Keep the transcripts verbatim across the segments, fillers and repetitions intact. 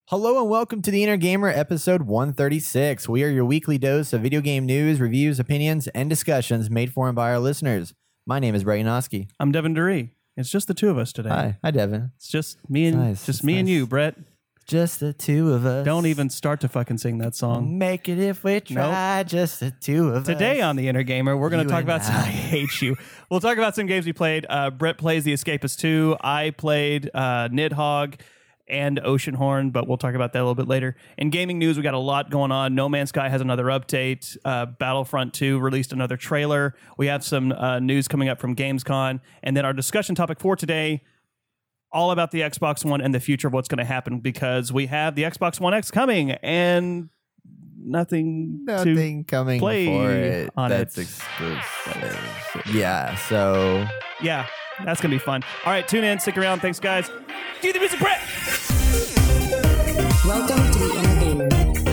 Hello and welcome to the Inner Gamer episode one thirty-six. We are your weekly dose of video game news, reviews, opinions, and discussions made for and by our listeners. My name is Brett Yanoski. I'm Devin Duree. It's just the two of us today. Hi, hi, Devin. It's just me and nice. just It's me nice. and you, Brett. Just the two of us. Don't even start to fucking sing that song. Make it if we try. Nope. Just the two of Today us. Today on the Inner Gamer, we're going You to talk and about. Some, I. I hate you. We'll talk about some games we played. Uh, Brett plays The Escapist two. I played uh, Nidhogg and Oceanhorn, but we'll talk about that a little bit later. In gaming news, we got a lot going on. No Man's Sky has another update. Uh, Battlefront two released another trailer. We have some uh, news coming up from Gamescom. And then our discussion topic for today, all about the Xbox One and the future of what's going to happen, because we have the Xbox One X coming and nothing, Nothing to coming play for it. on That's it. exclusive. Yeah, so... Yeah, that's going to be fun. All right, tune in, stick around. Thanks, guys. Do the music, Brett! Welcome to the Inner Gamer.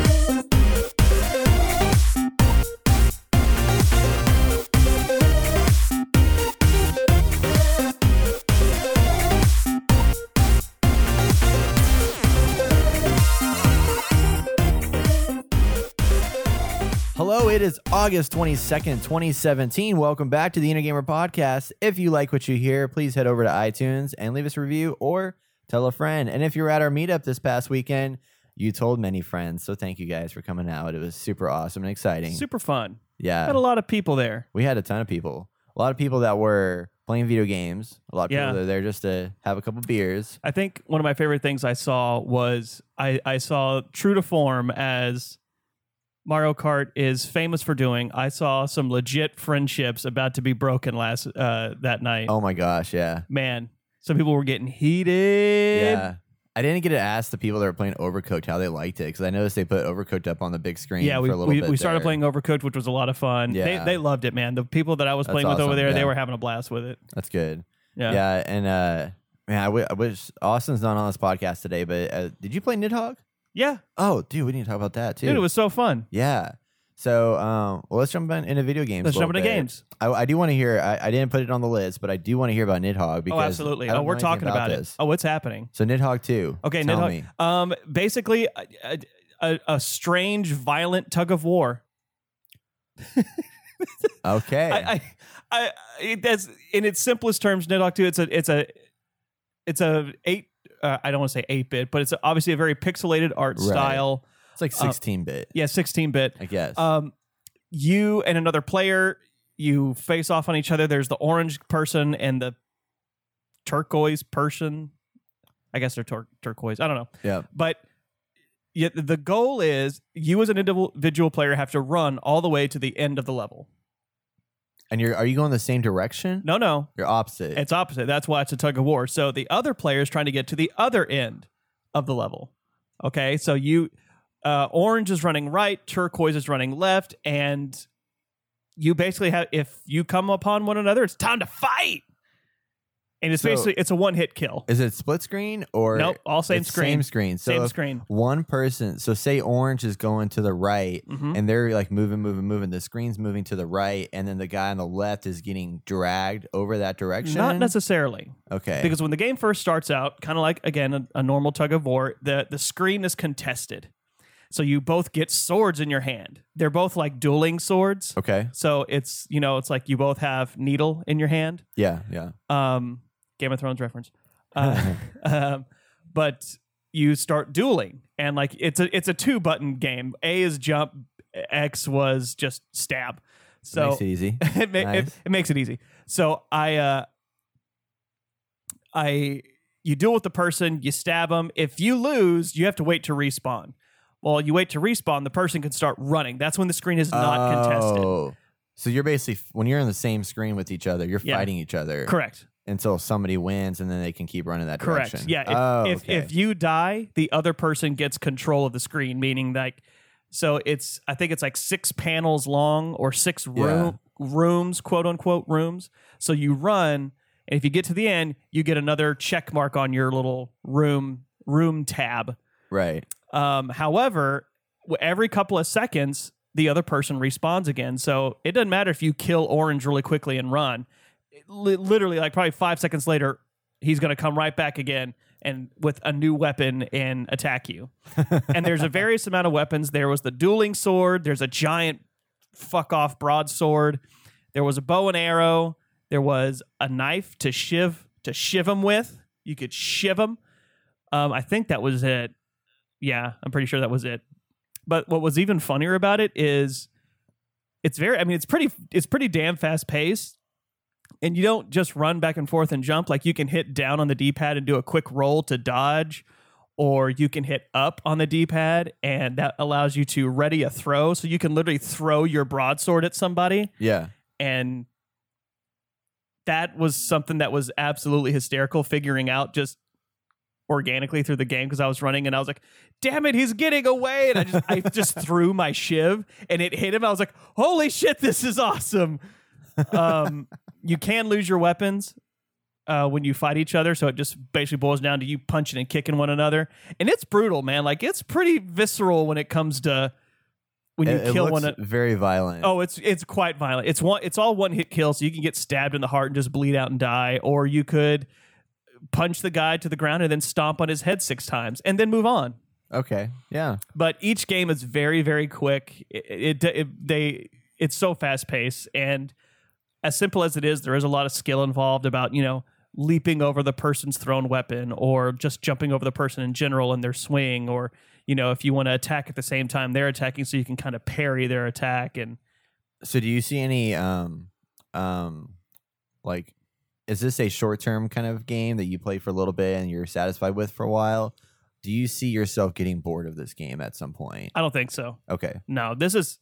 Hello, it is August twenty-second, twenty seventeen. Welcome back to the Inner Gamer Podcast. If you like what you hear, please head over to iTunes and leave us a review or tell a friend. And if you're at our meetup this past weekend, you told many friends. So thank you guys for coming out. It was super awesome and exciting. Super fun. Yeah. Had a lot of people there. We had a ton of people. A lot of people that were playing video games. A lot of people Yeah. that are there just to have a couple beers. I think one of my favorite things I saw was I, I saw, true to form, as Mario Kart is famous for doing, I saw some legit friendships about to be broken last uh, that night. Oh my gosh, yeah. Man, some people were getting heated. Yeah. I didn't get to ask the people that were playing Overcooked how they liked it, because I noticed they put Overcooked up on the big screen Yeah, we, for a little we, bit we started there. playing Overcooked, which was a lot of fun. Yeah. They, they loved it, man. The people that I was That's playing with over awesome, there, they yeah. were having a blast with it. That's good. Yeah. Yeah, and uh, man, I, w- I wish Austin's not on this podcast today, but uh, did you play Nidhogg? Yeah. Oh, dude, we need to talk about that too. Dude, it was so fun. Yeah. So, um, well, let's jump in, into video games. Let's a jump little into bit. games. I, I do want to hear. I, I didn't put it on the list, but I do want to hear about Nidhogg because Oh, absolutely. I don't Oh, we're know anything talking about, this. it. Oh, what's happening? So Nidhogg two. Okay, Tell Nidhogg. me. Um, basically, a, a, a strange, violent tug of war. Okay. I, I, I, it, that's in its simplest terms. Nidhogg two. It's a, it's a, it's a eight. Uh, I don't want to say eight bit, but it's obviously a very pixelated art Right. style. it's like sixteen bit, Yeah, sixteen bit. I guess. Um, you and another player, you face off on each other. There's the orange person and the turquoise person. I guess they're tur- turquoise. I don't know. yeah. But yeah, the goal is you as an individual player have to run all the way to the end of the level. And you're are you going the same direction? No, no. You're opposite. It's opposite. That's why it's a tug of war. So the other player is trying to get to the other end of the level. Okay, so you... Uh, orange is running right, turquoise is running left, and you basically have, if you come upon one another, it's time to fight. And it's So- basically, it's a one-hit kill. Is it split screen or Nope, all same it's screen. Same screen. So Same if screen. one person, so say orange is going to the right, Mhm. and they're like moving, moving, moving. The screen's moving to the right, and then the guy on the left is getting dragged over that direction. Not necessarily. Okay. Because when the game first starts out, kind of like, again, a, a normal tug of war, the, the screen is contested. So you both get swords in your hand. They're both like dueling swords. okay. So it's, you know, it's like you both have needle in your hand. Yeah. Yeah. Um, Game of Thrones reference. Uh, um, but you start dueling, and like it's a it's a two button game. A is jump, X was just stab. So Makes it easy. it, ma- Nice. it, it makes it easy. So I uh, I you duel with the person, you stab them. If you lose, you have to wait to respawn. Well, you wait to respawn, the person can start running. That's when the screen is not contested. Oh. So you're basically when you're on the same screen with each other, you're Yeah. fighting each other. Correct. Until somebody wins, and then they can keep running that Correct. direction. Yeah. If, oh, if, okay. if you die, the other person gets control of the screen, meaning like, so it's, I think it's like six panels long or six room, rooms, quote unquote rooms. So you run, and if you get to the end, you get another check mark on your little room, room tab. right. Um, however, w- every couple of seconds, the other person respawns again. So it doesn't matter if you kill orange really quickly and run. It li- literally, like probably five seconds later, he's going to come right back again. and with a new weapon and attack you. And there's a various amount of weapons. There was the dueling sword. There's a giant fuck off broadsword. There was a bow and arrow. There was a knife to shiv to shiv him with. You could shiv him. Um, I think that was it. Yeah, I'm pretty sure that was it. But what was even funnier about it is it's very, I mean, it's pretty, it's pretty damn fast paced. And you don't just run back and forth and jump. Like you can hit down on the D-pad and do a quick roll to dodge, or you can hit up on the D-pad and that allows you to ready a throw. So you can literally throw your broadsword at somebody. Yeah. And that was something that was absolutely hysterical, figuring out just organically through the game, because I was running and I was like, damn it, he's getting away. And I just I just threw my shiv and it hit him. I was like, holy shit, this is awesome. Um, you can lose your weapons uh, when you fight each other. So it just basically boils down to you punching and kicking one another. And it's brutal, man. Like it's pretty visceral when it comes to when you it, kill it looks one. Very violent. Oh, it's it's quite violent. It's one. It's all one hit kill, so you can get stabbed in the heart and just bleed out and die, or you could punch the guy to the ground and then stomp on his head six times and then move on. Okay. Yeah. But each game is very, very quick. It, it, it they it's so fast paced, and as simple as it is, there is a lot of skill involved about, you know, leaping over the person's thrown weapon, or just jumping over the person in general in their swing, or, you know, if you want to attack at the same time they're attacking, so you can kind of parry their attack. And so do you see any um um like, is this a short-term kind of game that you play for a little bit and you're satisfied with for a while? Do you see yourself getting bored of this game at some point? I don't think so. Okay. No, this is,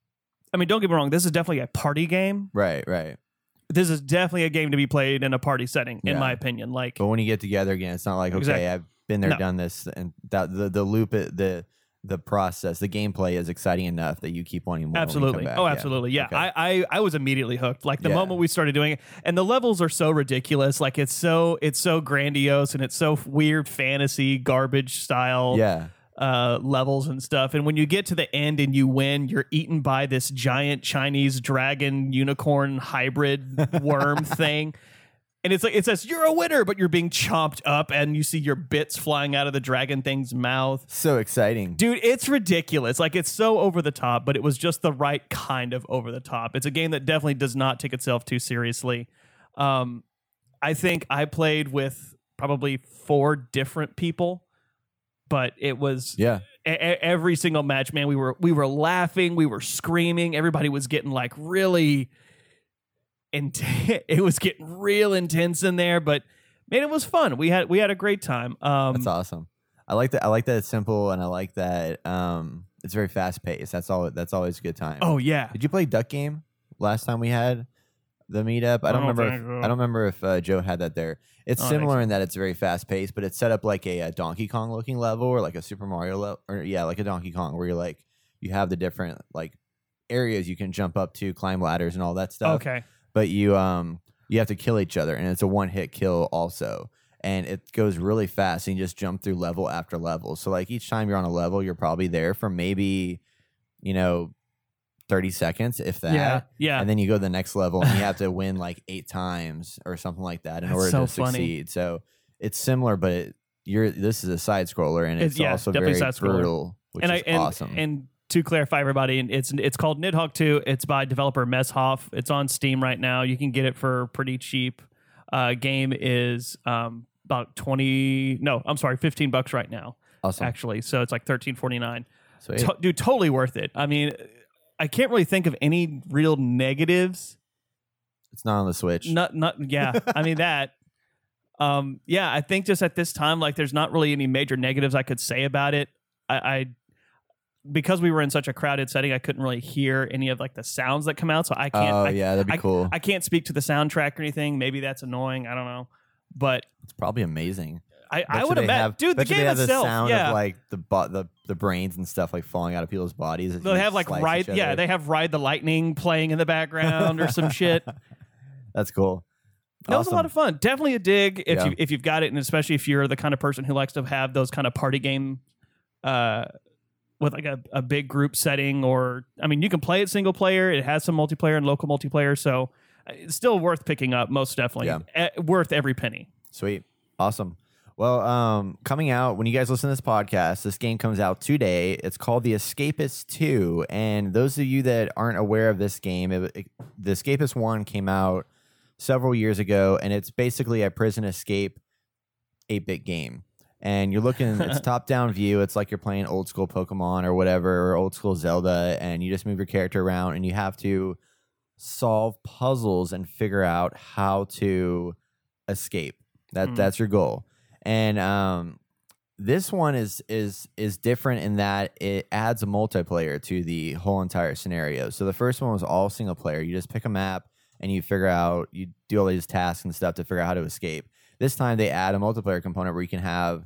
I mean, don't get me wrong, this is definitely a party game. Right, right. This is definitely a game to be played in a party setting, in Yeah. my opinion. Like, But when you get together again, it's not like, okay, Exactly. I've been there, No. done this, and that the the loop, it- the the process, the gameplay is exciting enough that you keep wanting more. when you absolutely. come back. Oh, Yeah. absolutely. Yeah. Okay. I, I I was immediately hooked. Like the Yeah. moment we started doing it, and the levels are so ridiculous. Like it's so it's so grandiose, and it's so weird fantasy garbage style Yeah. uh, levels and stuff. And when you get to the end and you win, you're eaten by this giant Chinese dragon unicorn hybrid worm thing. And it's like it says you're a winner, but you're being chomped up, and you see your bits flying out of the dragon thing's mouth. So exciting. Dude, it's ridiculous. Like, it's so over the top, but it was just the right kind of over the top. It's a game that definitely does not take itself too seriously. Um, I think I played with probably four different people, but it was Yeah. e- e- every single match, man. We were we were laughing, we were screaming. Everybody was getting like really intense. It was getting real intense in there, but man, it was fun. We had we had a great time. Um, That's awesome. I like that. I like that it's simple, and I like that um, it's very fast paced. That's all. That's always a good time. oh yeah. Did you play Duck Game last time we had the meetup? I don't, I don't remember. think If, so. I don't remember if uh, Joe had that there. It's I don't think similar in that it's very fast paced, but it's set up like a, a Donkey Kong looking level, or like a Super Mario level, or yeah, like a Donkey Kong, where you're like you have the different like areas you can jump up to, climb ladders, and all that stuff. Okay. But you um you have to kill each other, and it's a one hit kill also. And it goes really fast, and you just jump through level after level. So like each time you're on a level, you're probably there for maybe, you know, thirty seconds, if that. Yeah. Yeah. And then you go to the next level, and you have to win like eight times or something like that in That's order so to funny. succeed. So it's similar, but it, you're this is a side scroller, and it's, It's- yeah, also definitely very side-scroller. brutal, which and is I and, awesome. and to clarify, everybody, it's it's called Nidhogg two. It's by developer Messhoff. It's on Steam right now. You can get it for pretty cheap. Uh, game is um, about twenty. No, I'm sorry, fifteen bucks right now. awesome. Actually, so it's like thirteen forty nine. Sweet. To- dude, totally worth it. I mean, I can't really think of any real negatives. It's not on the Switch. Not not yeah. I mean that. Um, yeah, I think just at this time, like, there's not really any major negatives I could say about it. I, I because we were in such a crowded setting, I couldn't really hear any of like the sounds that come out. So I can't. Oh I, yeah, that'd be I, cool. I can't speak to the soundtrack or anything. Maybe that's annoying. I don't know, but It's probably amazing. I, I Bet would you have they met, have- dude. The bet you game they have itself, the sound yeah. of like the, bu- the the brains and stuff like falling out of people's bodies. as They'll you have like slice ride, each yeah. other. They have Ride the Lightning playing in the background or some shit. That's cool. That was a lot of fun. Definitely a dig if Yeah. you if you've got it, and especially if you're the kind of person who likes to have those kind of party game, uh, with like a, a big group setting. Or I mean, you can play it single player. It has some multiplayer and local multiplayer, so it's still worth picking up. Most definitely, Yeah. Eh, worth every penny. Sweet. Awesome. Well, um, coming out when you guys listen to this podcast, this game comes out today. It's called The Escapist two, and those of you that aren't aware of this game, it, it, The Escapist one came out several years ago, and it's basically a prison escape eight-bit game. And you're looking, it's top-down view. It's like you're playing old school Pokemon or whatever, or old school Zelda, and you just move your character around, and you have to solve puzzles and figure out how to escape. That mm. that's your goal. And um, this one is is is different in that it adds a multiplayer to the whole entire scenario. So the first one was all single player. You just pick a map and you figure out, you do all these tasks and stuff to figure out how to escape. This time they add a multiplayer component where you can have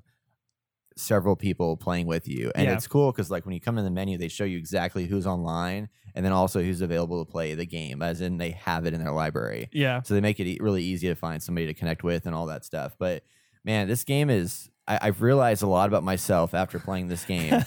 several people playing with you. And yeah. it's cool because like when you come in the menu, they show you exactly who's online and then also who's available to play the game, as in they have it in their library. Yeah. So they make it e- really easy to find somebody to connect with and all that stuff. But man, this game is, I, I've realized a lot about myself after playing this game.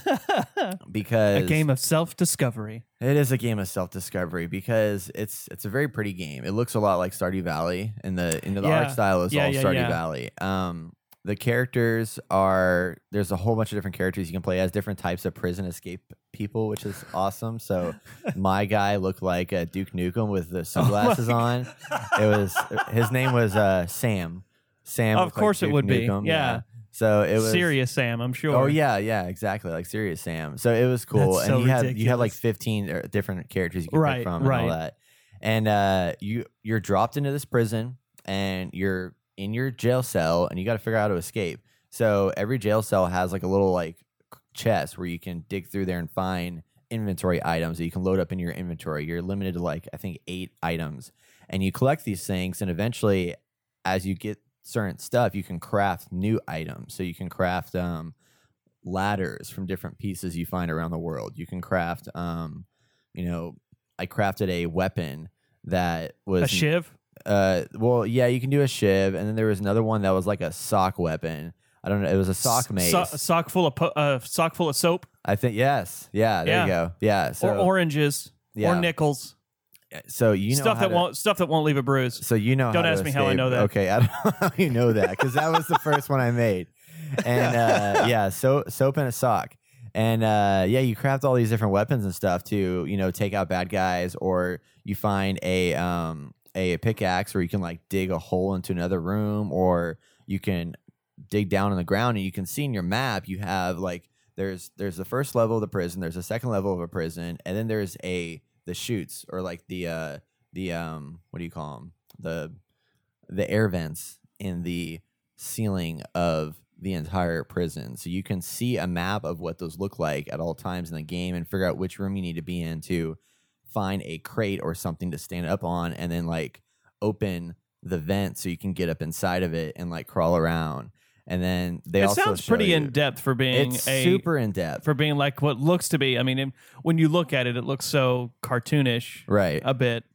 Because a game of self-discovery. It is a game of self-discovery because it's it's a very pretty game. It looks a lot like Stardew Valley, and the into the yeah. art style is yeah, all yeah, Stardew yeah. Valley. Um, the characters are, there's a whole bunch of different characters you can play as, different types of prison escape people, which is awesome. So my guy looked like uh, Duke Nukem with the sunglasses oh on. It was his name was uh, Sam. Sam. Of course like it would Nukem. be. Yeah. yeah. So it was Serious Sam, I'm sure. Oh yeah, yeah, exactly, like Serious Sam. So it was cool, That's and so you had ridiculous. you had like fifteen different characters you could right, pick from and right. all that. And uh, you you're dropped into this prison, and you're in your jail cell, and you got to figure out how to escape. So every jail cell has like a little like chest where you can dig through there and find inventory items that you can load up in your inventory. You're limited to like I think eight items, and you collect these things, and eventually, as you get certain stuff, you can craft new items. So you can craft um, ladders from different pieces you find around the world. You can craft, um, you know, I crafted a weapon that was a shiv. Uh, well, yeah, you can do a shiv, and then there was another one that was like a sock weapon. I don't know. It was a sock mace. So, a sock full of po- uh, sock full of soap. I think yes. Yeah, there yeah. you go. Yeah, so, or oranges. Yeah. Or nickels. So you know stuff that to, won't stuff that won't leave a bruise. So you know. Don't how ask to me escape. how I know that. Okay, I don't know how you know that because that was the first one I made. And uh, yeah, so soap and a sock, and uh, yeah, you craft all these different weapons and stuff to you know take out bad guys, or you find a um a pickaxe where you can like dig a hole into another room, or you can dig down in the ground and you can see in your map you have like there's there's the first level of the prison, there's a second level of a prison, and then there's a the chutes or like the uh the um what do you call them the the air vents in the ceiling of the entire prison, so you can see a map of what those look like at all times in the game and figure out which room you need to be in to find a crate or something to stand up on, and then like open the vent so you can get up inside of it and like crawl around. And then they it also sounds show pretty you, in depth for being it's a super in depth for being like what looks to be. I mean, when you look at it, it looks so cartoonish, right? A bit.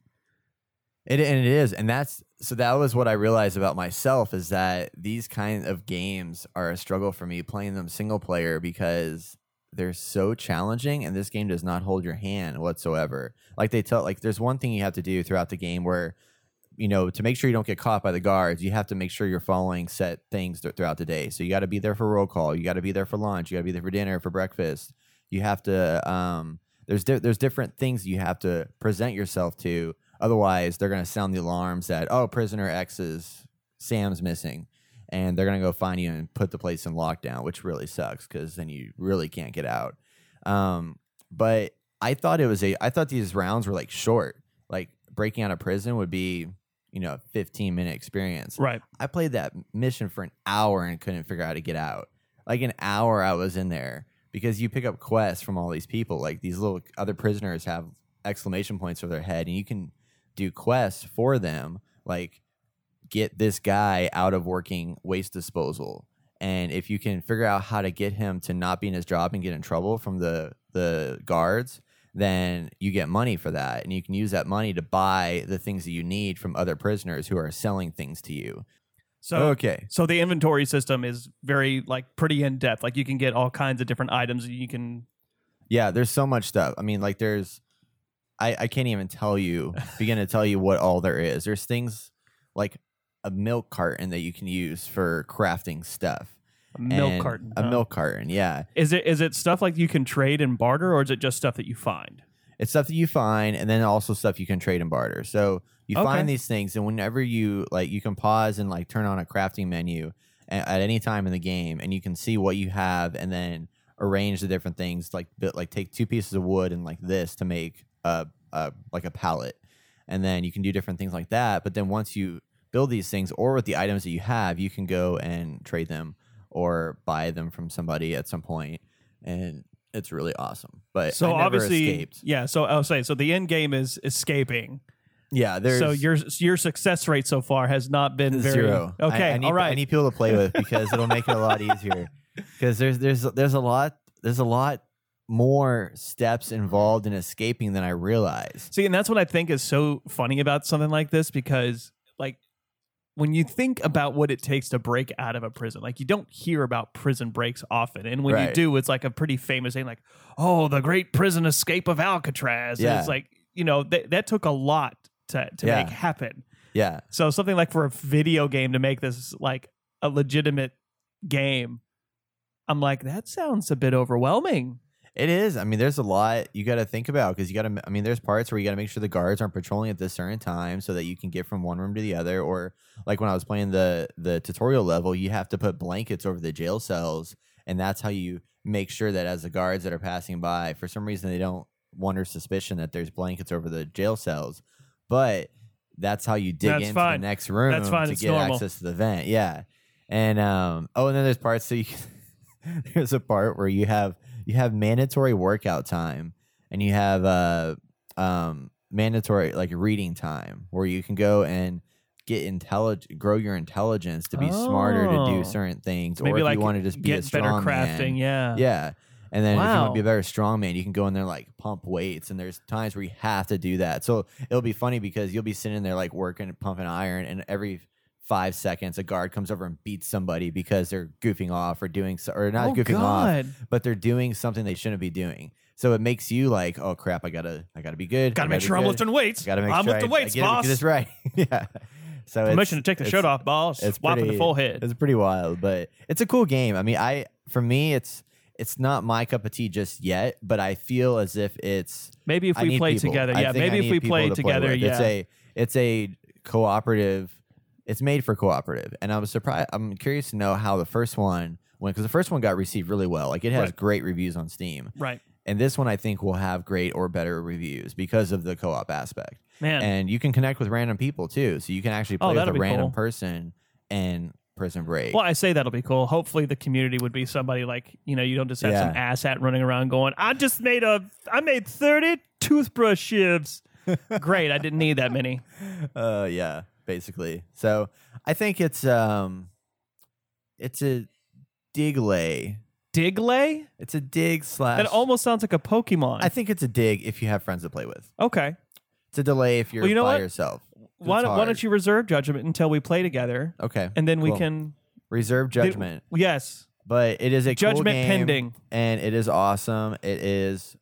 It and it is, and that's so. That was what I realized about myself is that these kind of games are a struggle for me playing them single player because they're so challenging, and this game does not hold your hand whatsoever. Like they tell, like there's one thing you have to do throughout the game where, you know, to make sure you don't get caught by the guards, you have to make sure you're following set things th- throughout the day. So you got to be there for roll call, you got to be there for lunch, you got to be there for dinner, for breakfast. You have to. Um, there's di- there's different things you have to present yourself to. Otherwise, they're going to sound the alarms that, oh, prisoner X's Sam's missing. And they're going to go find you and put the place in lockdown, which really sucks because then you really can't get out. Um, but I thought it was a, I thought these rounds were like short. Like breaking out of prison would be, you know, a fifteen minute experience. Right. I played that mission for an hour and couldn't figure out how to get out. Like an hour I was in there because you pick up quests from all these people. Like these little other prisoners have exclamation points over their head and you can do quests for them, like get this guy out of working waste disposal, and if you can figure out how to get him to not be in his job and get in trouble from the the guards, then you get money for that, and you can use that money to buy the things that you need from other prisoners who are selling things to you. So okay, so the inventory system is very like pretty in depth. Like you can get all kinds of different items. You can, yeah, there's so much stuff. I mean, like there's. I, I can't even tell you, begin to tell you what all there is. There's things like a milk carton that you can use for crafting stuff. A milk and carton. A huh? milk carton, yeah. Is it is it stuff like you can trade and barter, or is it just stuff that you find? It's stuff that you find, and then also stuff you can trade and barter. So you Okay. find these things, and whenever you like, you can pause and like turn on a crafting menu at, at any time in the game, and you can see what you have, and then arrange the different things. Like bit- like take two pieces of wood and like this to make a, a like a pallet, and then you can do different things like that. But then once you build these things, or with the items that you have, you can go and trade them or buy them from somebody at some point, and it's really awesome. But So I never obviously, escaped. yeah. So I'll say so. The end game is escaping. Yeah, there's So your your success rate so far has not been very zero. Okay, I, I need, all right. I need people to play with because it'll make it a lot easier. Because there's there's there's a lot there's a lot more steps involved in escaping than I realized. See, and that's what I think is so funny about something like this, because like when you think about what it takes to break out of a prison, like you don't hear about prison breaks often. And when you Right. do, it's like a pretty famous thing, like, oh, the great prison escape of Alcatraz. And Yeah. it's like, you know, th- that took a lot to, to Yeah. make happen. Yeah, So something like for a video game to make this like a legitimate game, I'm like, that sounds a bit overwhelming. it is. I mean, there's a lot you got to think about because you got to. I mean, there's parts where you got to make sure the guards aren't patrolling at this certain time so that you can get from one room to the other. Or like when I was playing the the tutorial level, you have to put blankets over the jail cells, and that's how you make sure that as the guards that are passing by, for some reason they don't wonder suspicion that there's blankets over the jail cells, but that's how you dig That's into fine. the next room That's fine. to It's get normal. access to the vent. Yeah, and um, oh, and then there's parts so you. There's a part where you have you have mandatory workout time and you have uh um mandatory like reading time where you can go and get intelligent grow your intelligence to be smarter to Oh. do certain things, Maybe or if like you want to just be a get better strong crafting. man. Yeah. Yeah. And then if you want Wow. to be a better strongman, you can go in there like pump weights, and there's times where you have to do that. So it'll be funny because you'll be sitting there like working, pumping iron, and every five seconds a guard comes over and beats somebody because they're goofing off or doing so, or not Oh, goofing off, God. but they're doing something they shouldn't be doing. So it makes you like, oh crap, I gotta, I gotta be good. Gotta I make be sure I'm good. lifting weights. I gotta make I'm sure lifting I, weights, I get boss. It, get this right. Yeah. So Permission it's, to take the it's- shirt off, boss. It's Wiping pretty, the full head. It's pretty wild, but it's a cool game. I mean, I for me, it's it's not my cup of tea just yet, but I feel as if it's Maybe if I we need play people. together. I Yeah, think I maybe if need we people play to together. with. Yeah. It's a it's a cooperative. It's made for cooperative, and I was surprised. I'm curious to know how the first one went because the first one got received really well. Like it has Right. great reviews on Steam, Right. and this one I think will have great or better reviews because of the co-op aspect. Man. And you can connect with random people too, so you can actually Oh, play with that'll a be random cool. person and Prison Break. Well, I say that'll be cool. Hopefully, the community would be somebody like, you know, you don't just have some Yeah. asshat running around going, "I just made a, I made thirty toothbrush shivs." Great, I didn't need that many. Uh, yeah, basically. So I think it's um, it's a dig lay. Digley? It's a dig slash. That almost sounds like a Pokemon. I think it's a dig if you have friends to play with. okay. It's a delay if you're Well, you know by what? yourself. Why, It's don't- why hard. don't you reserve judgment until we play together, Okay, and then we cool. can reserve judgment. Yes, But it is a cool judgment game, pending. and it is awesome. It is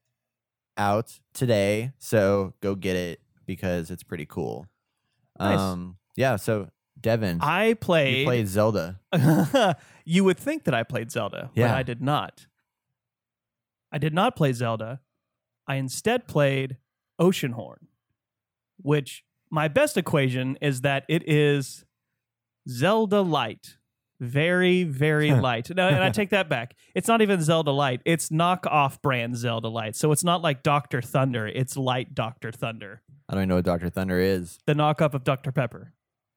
out today, so go get it because it's pretty cool. Nice. Um, yeah. So Devin, I you played. played Zelda. You would think that I played Zelda, but Yeah. I did not. I did not play Zelda. I instead played Oceanhorn, which my best equation is that it is Zelda light. Very, very light. No, and I take that back. It's not even Zelda light. It's knockoff brand Zelda light. So it's not like Doctor Thunder. It's light Doctor Thunder. I don't even know what Doctor Thunder is. The knockoff of Doctor Pepper.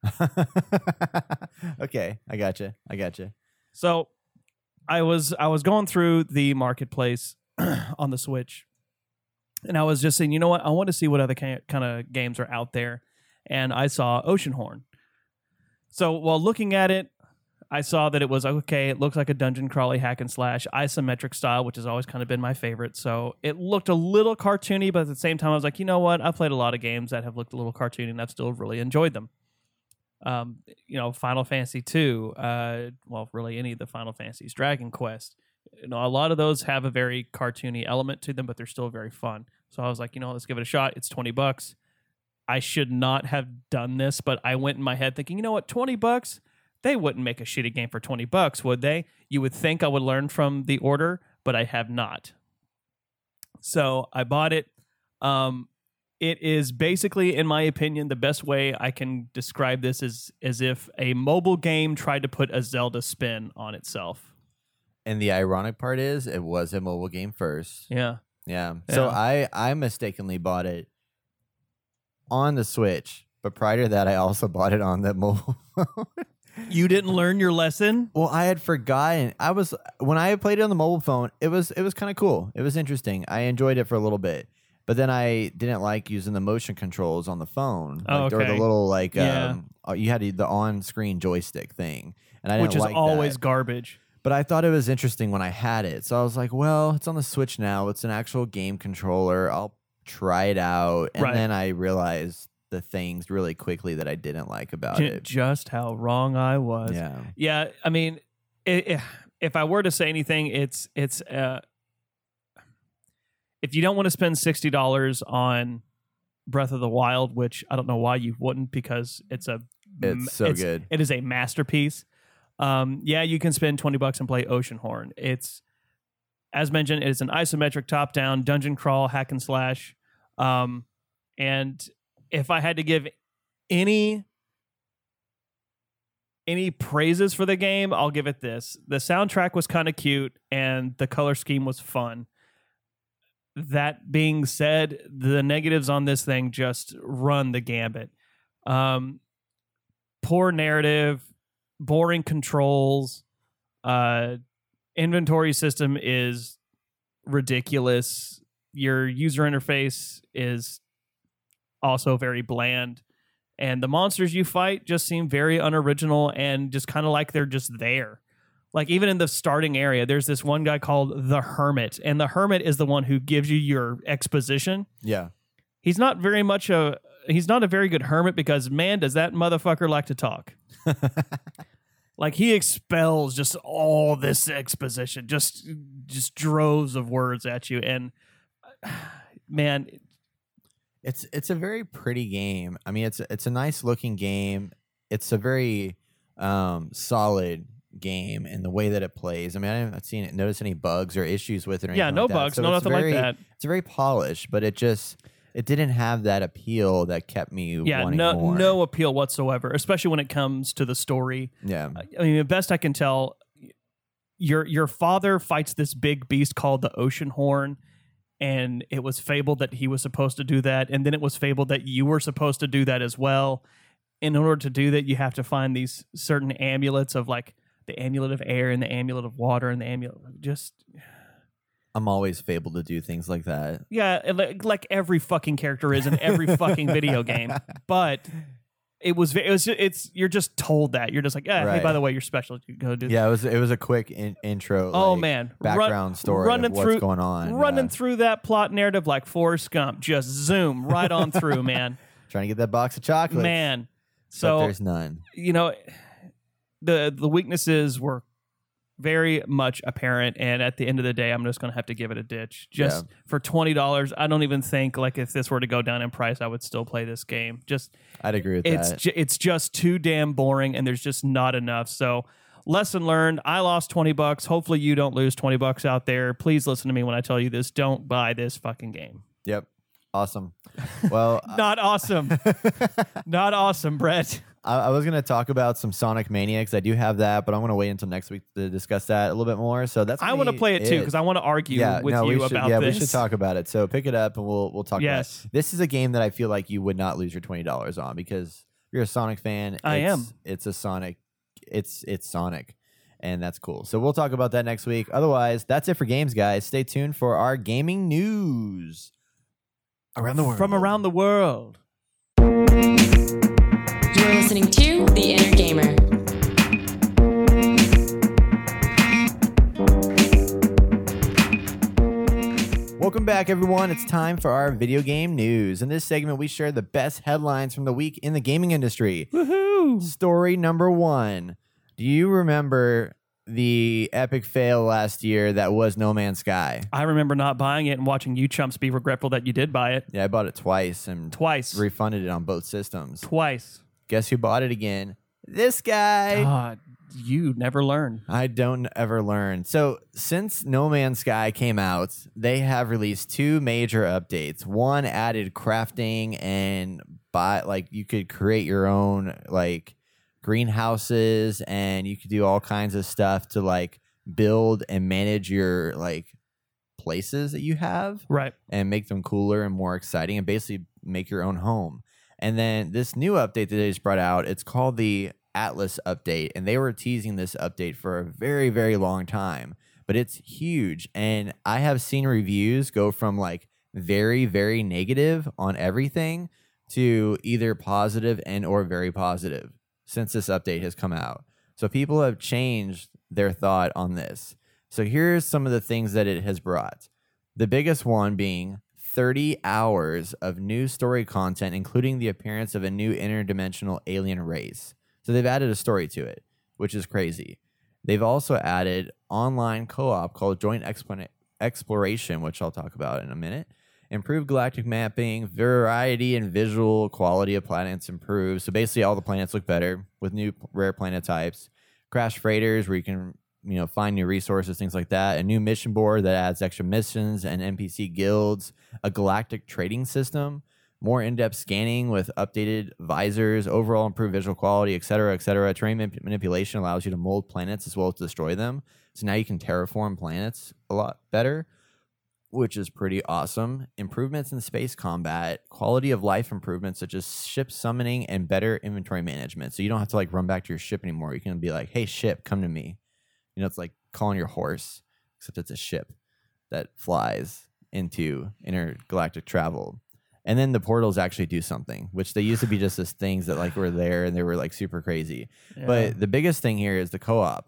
Okay, I gotcha. I gotcha. So I was I was going through the marketplace on the Switch, and I was just saying, you know what? I want to see what other kind of games are out there, and I saw Oceanhorn. So while looking at it, I saw that it was okay. It looks like a dungeon crawly hack and slash isometric style, which has always kind of been my favorite. So it looked a little cartoony, but at the same time, I was like, you know what? I've played a lot of games that have looked a little cartoony, and I've still really enjoyed them. Um, you know, Final Fantasy two, uh, well, really any of the Final Fantasies, Dragon Quest, you know, a lot of those have a very cartoony element to them, but they're still very fun. So I was like, you know, let's give it a shot. It's twenty bucks. I should not have done this, but I went in my head thinking, you know what, twenty bucks, they wouldn't make a shitty game for twenty bucks, would they? You would think I would learn from the order, but I have not. So I bought it. Um, it is basically, in my opinion, the best way I can describe this is as if a mobile game tried to put a Zelda spin on itself. And the ironic part is it was a mobile game first. Yeah. Yeah. So Yeah. I, I mistakenly bought it on the Switch, but prior to that, I also bought it on the mobile phone. You didn't learn your lesson? Well, I had forgotten. I was when I played it on the mobile phone, it was it was kind of cool. It was interesting. I enjoyed it for a little bit. But then I didn't like using the motion controls on the phone. Oh, like, Or the okay. little like Yeah. um uh, you had the on-screen joystick thing. And I didn't Which is like always that. garbage. But I thought it was interesting when I had it. So I was like, well, it's on the Switch now. It's an actual game controller. I'll try it out. And Right. then I realized the things really quickly that I didn't like about J- it. Just how wrong I was. Yeah. Yeah, I mean, i i if I were to say anything, it's it's uh, if you don't want to spend sixty dollars on Breath of the Wild, which I don't know why you wouldn't, because it's a It's so good. It is a masterpiece. Um, yeah, you can spend twenty bucks and play Oceanhorn. It's, as mentioned, it is an isometric top-down dungeon crawl hack and slash. Um, and if I had to give any any praises for the game, I'll give it this. The soundtrack was kind of cute and the color scheme was fun. That being said, the negatives on this thing just run the gambit. Um, poor narrative, boring controls, uh, inventory system is ridiculous. Your user interface is also very bland, and the monsters you fight just seem very unoriginal and just kind of like they're just there. Like, even in the starting area, there's this one guy called the Hermit, and the Hermit is the one who gives you your exposition. Yeah. He's not very much a he's not a very good hermit, because man, does that motherfucker like to talk. Like, he expels just all this exposition, just just droves of words at you, and man, It's it's a very pretty game. I mean, it's it's a nice looking game. It's a very um, solid game in the way that it plays. I mean, I haven't seen it, noticed any bugs or issues with it. Or yeah, anything no like that. bugs, So no it's nothing very, like that. It's very polished, but it just it didn't have that appeal that kept me Yeah, wanting no more. no appeal whatsoever, especially when it comes to the story. Yeah, I mean, the best I can tell, your your father fights this big beast called the Oceanhorn, and it was fabled that he was supposed to do that, and then it was fabled that you were supposed to do that as well. In order to do that, you have to find these certain amulets of, like, the amulet of air and the amulet of water and the amulet just I'm always fabled to do things like that. yeah, it- like, like every fucking character is in every fucking video game. But it was it was it's you're just told that you're just like, yeah, hey, Right. by the way, you're special. You go do Yeah, it was it was a quick in, intro. Oh like, man, background Run- story running of what's through, going on. running yeah. through that plot narrative like Forrest Gump, just zoom right on through, man. Trying to get that box of chocolates. Man, but so there's none. you know, the the weaknesses were very much apparent, and at the end of the day, I'm just going to have to give it a ditch. Just for twenty dollars, I don't even think, like, if this were to go down in price, I would still play this game. Just I'd agree with it's that. ju- it's just too damn boring, and there's just not enough. So, lesson learned. I lost twenty bucks. Hopefully, you don't lose twenty bucks out there. Please listen to me when I tell you this. Don't buy this fucking game. Yep. Awesome. Well, Not awesome. Not awesome, Brett. I, I was going to talk about some Sonic Mania because I do have that, but I'm going to wait until next week to discuss that a little bit more. So that's I want to play it too because I want to argue yeah, with no, you we should, about yeah, this. we should talk about it. So pick it up and we'll we'll talk Yes. about it. This is a game that I feel like you would not lose your twenty dollars on because you're a Sonic fan. I it's, am. It's a Sonic. It's it's Sonic. And that's cool. So we'll talk about that next week. Otherwise, that's it for games, guys. Stay tuned for our gaming news around the world. From around the world. You're listening to The Inner Gamer. Welcome back, everyone. It's time for our video game news. In this segment, we share the best headlines from the week in the gaming industry. Woohoo! Story number one. Do you remember the epic fail last year that was No Man's Sky? I remember not buying it and watching you chumps be regretful that you did buy it. Yeah, I bought it twice and Twice. refunded it on both systems. Twice. Guess who bought it again? this guy. God, you never learn. I don't ever learn. So since No Man's Sky came out, they have released two major updates. One added crafting and buy, like you could create your own like greenhouses, and you could do all kinds of stuff to like build and manage your like places that you have, Right. and make them cooler and more exciting, and basically make your own home. And then this new update that they just brought out, it's called the Atlas update, and they were teasing this update for a very, very long time, but it's huge. And I have seen reviews go from like very, very negative on everything to either positive and or very positive since this update has come out. So people have changed their thought on this. So here's some of the things that it has brought. The biggest one being thirty hours of new story content, including the appearance of a new interdimensional alien race. So they've added a story to it, which is crazy. They've also added online co-op called Joint Expl- Exploration, which I'll talk about in a minute. Improved galactic mapping, variety and visual quality of planets improved. So basically all the planets look better with new rare planet types. Crash freighters where you can you know find new resources, things like that. A new mission board that adds extra missions and N P C guilds. A galactic trading system. More in-depth scanning with updated visors, overall improved visual quality, et cetera, et cetera. Terrain manip- manipulation allows you to mold planets as well as destroy them. So now you can terraform planets a lot better, which is pretty awesome. Improvements in space combat, quality of life improvements such as ship summoning and better inventory management. So you don't have to like run back to your ship anymore. You can be like, hey, ship, come to me. You know, it's like calling your horse, except it's a ship that flies into intergalactic travel. And then the portals actually do something, which they used to be just as things that like were there and they were like super crazy. Yeah. But the biggest thing here is the co-op.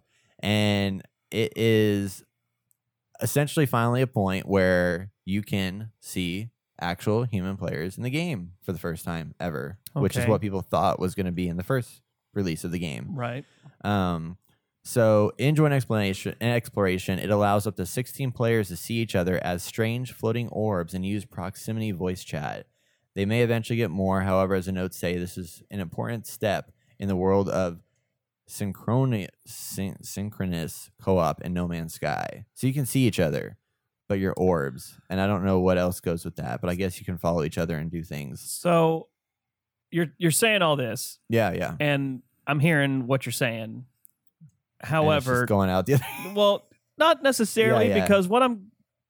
And it is essentially finally a point where you can see actual human players in the game for the first time ever, which is Okay. what people thought was going to be in the first release of the game. Right. Um, so in Joint Explanation and Exploration, it allows up to sixteen players to see each other as strange floating orbs and use proximity voice chat. They may eventually get more. However, as the notes say, this is an important step in the world of synchroni- syn- synchronous co-op in No Man's Sky. So you can see each other, but you're orbs. And I don't know what else goes with that, but I guess you can follow each other and do things. So you're you're saying all this, Yeah, yeah. and I'm hearing what you're saying. And it's However, just going out the other. well, not necessarily Yeah, yeah. because what I'm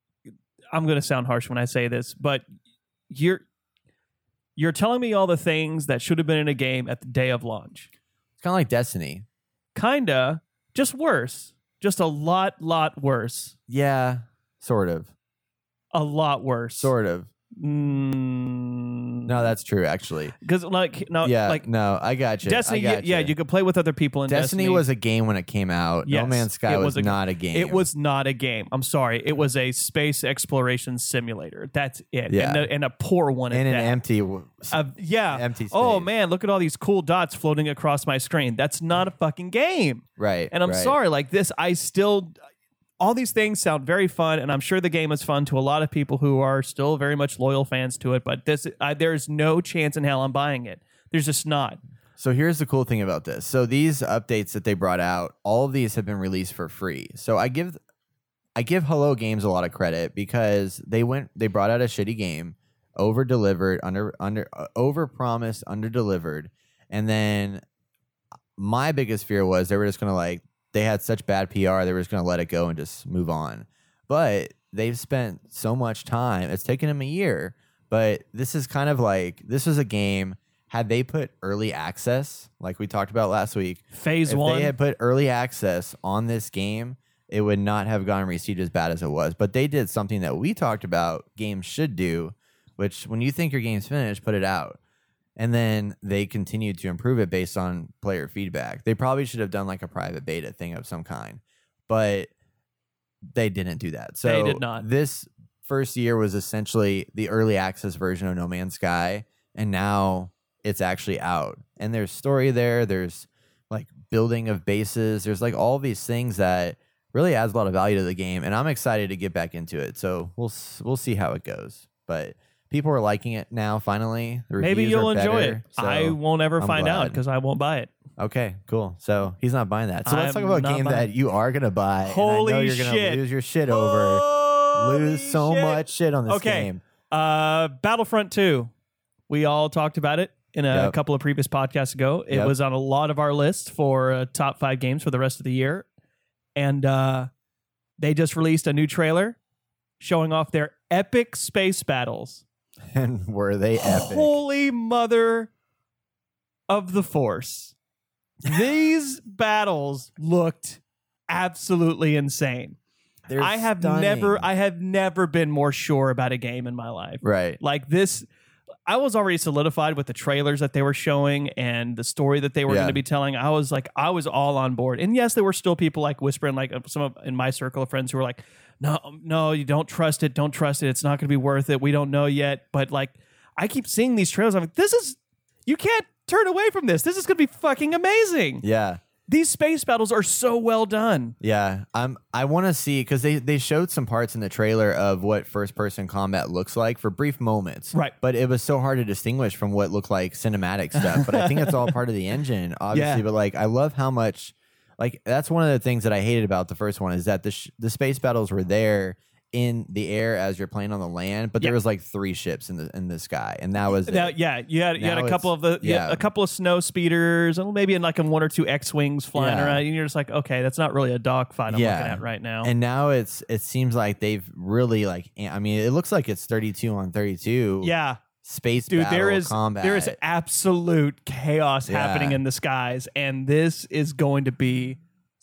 I'm going to sound harsh when I say this, but you're you're telling me all the things that should have been in a game at the day of launch. It's kind of like Destiny. Kinda, just worse. Just a lot lot worse. Yeah, sort of. A lot worse. Sort of. Mm, No, that's true, actually. because like no Yeah, like no, I got you. Destiny, I got yeah, you could play with other people in Destiny. Destiny. was a game when it came out. No Yes, Man's Sky it was, was a- not a game. It was not a game. I'm sorry. It was a space exploration simulator. That's it. Yeah. And, a, and a poor one in at an that. empty. w- Uh, yeah. empty Oh space. man, look at all these cool dots floating across my screen. That's not a fucking game. Right. And I'm right. sorry, like this, I still. All these things sound very fun, and I'm sure the game is fun to a lot of people who are still very much loyal fans to it. But this, I, there's no chance in hell I'm buying it. There's just not. So here's the cool thing about this. So these updates that they brought out, all of these have been released for free. So I give, I give Hello Games a lot of credit because they went, they brought out a shitty game, over delivered, under under uh, over promised, under delivered, and then my biggest fear was they were just gonna like. They had such bad P R, they were just going to let it go and just move on. But they've spent so much time. It's taken them a year. But this is kind of like, this was a game, had they put early access, like we talked about last week, Phase if one. they had put early access on this game, it would not have gone received as bad as it was. But they did something that we talked about games should do, which when you think your game's finished, put it out. And then they continued to improve it based on player feedback. They probably should have done like a private beta thing of some kind, but they didn't do that. So They did not. This first year was essentially the early access version of No Man's Sky, and now it's actually out. And there's story there. There's like building of bases. There's like all these things that really adds a lot of value to the game, and I'm excited to get back into it. So we'll s- we'll see how it goes, but. people are liking it now. Finally, the Maybe reviews you'll are enjoy better, it. so I won't ever I'm find out glad. because I won't buy it. Okay, cool. So he's not buying that. So let's I'm talk about a not game buying that you are gonna buy. Holy and I know you're shit. gonna lose your shit over. Holy lose so shit. much shit on this Okay. game. Uh, Battlefront two. We all talked about it in a Yep. couple of previous podcasts ago. It Yep. was on a lot of our lists for uh, top five games for the rest of the year. And uh, they just released a new trailer showing off their epic space battles. And were they epic? Holy mother of the Force. These battles looked absolutely insane. They're I have stunning. never I have never been more sure about a game in my life. Right. Like this, I was already solidified with the trailers that they were showing and the story that they were Yeah. going to be telling. I was like, I was all on board. And yes, there were still people like whispering, like uh, some of in my circle of friends who were like, no, no, you don't trust it. Don't trust it. It's not going to be worth it. We don't know yet. But like, I keep seeing these trailers. I'm like, this is, you can't turn away from this. This is going to be fucking amazing. Yeah. These space battles are so well done. Yeah, I'm. I want to see because they they showed some parts in the trailer of what first person combat looks like for brief moments, Right. But it was so hard to distinguish from what looked like cinematic stuff. But I think it's all part of the engine, obviously. Yeah. But like, I love how much, like, that's one of the things that I hated about the first one is that the sh- the space battles were there in the air as you're playing on the land, but there Yeah. was like three ships in the in the sky, and that was Now, it. yeah, you had you had Now a couple of the it's- you had yeah. a couple of snow speeders and maybe in like a one or two X wings flying Yeah. around, and you're just like, okay, that's not really a dogfight I'm Yeah. looking at right now. And now it's it seems like they've really like I mean it looks like it's thirty-two on thirty-two. yeah, Space dude, battle there is combat. there is absolute chaos Yeah. happening in the skies, and this is going to be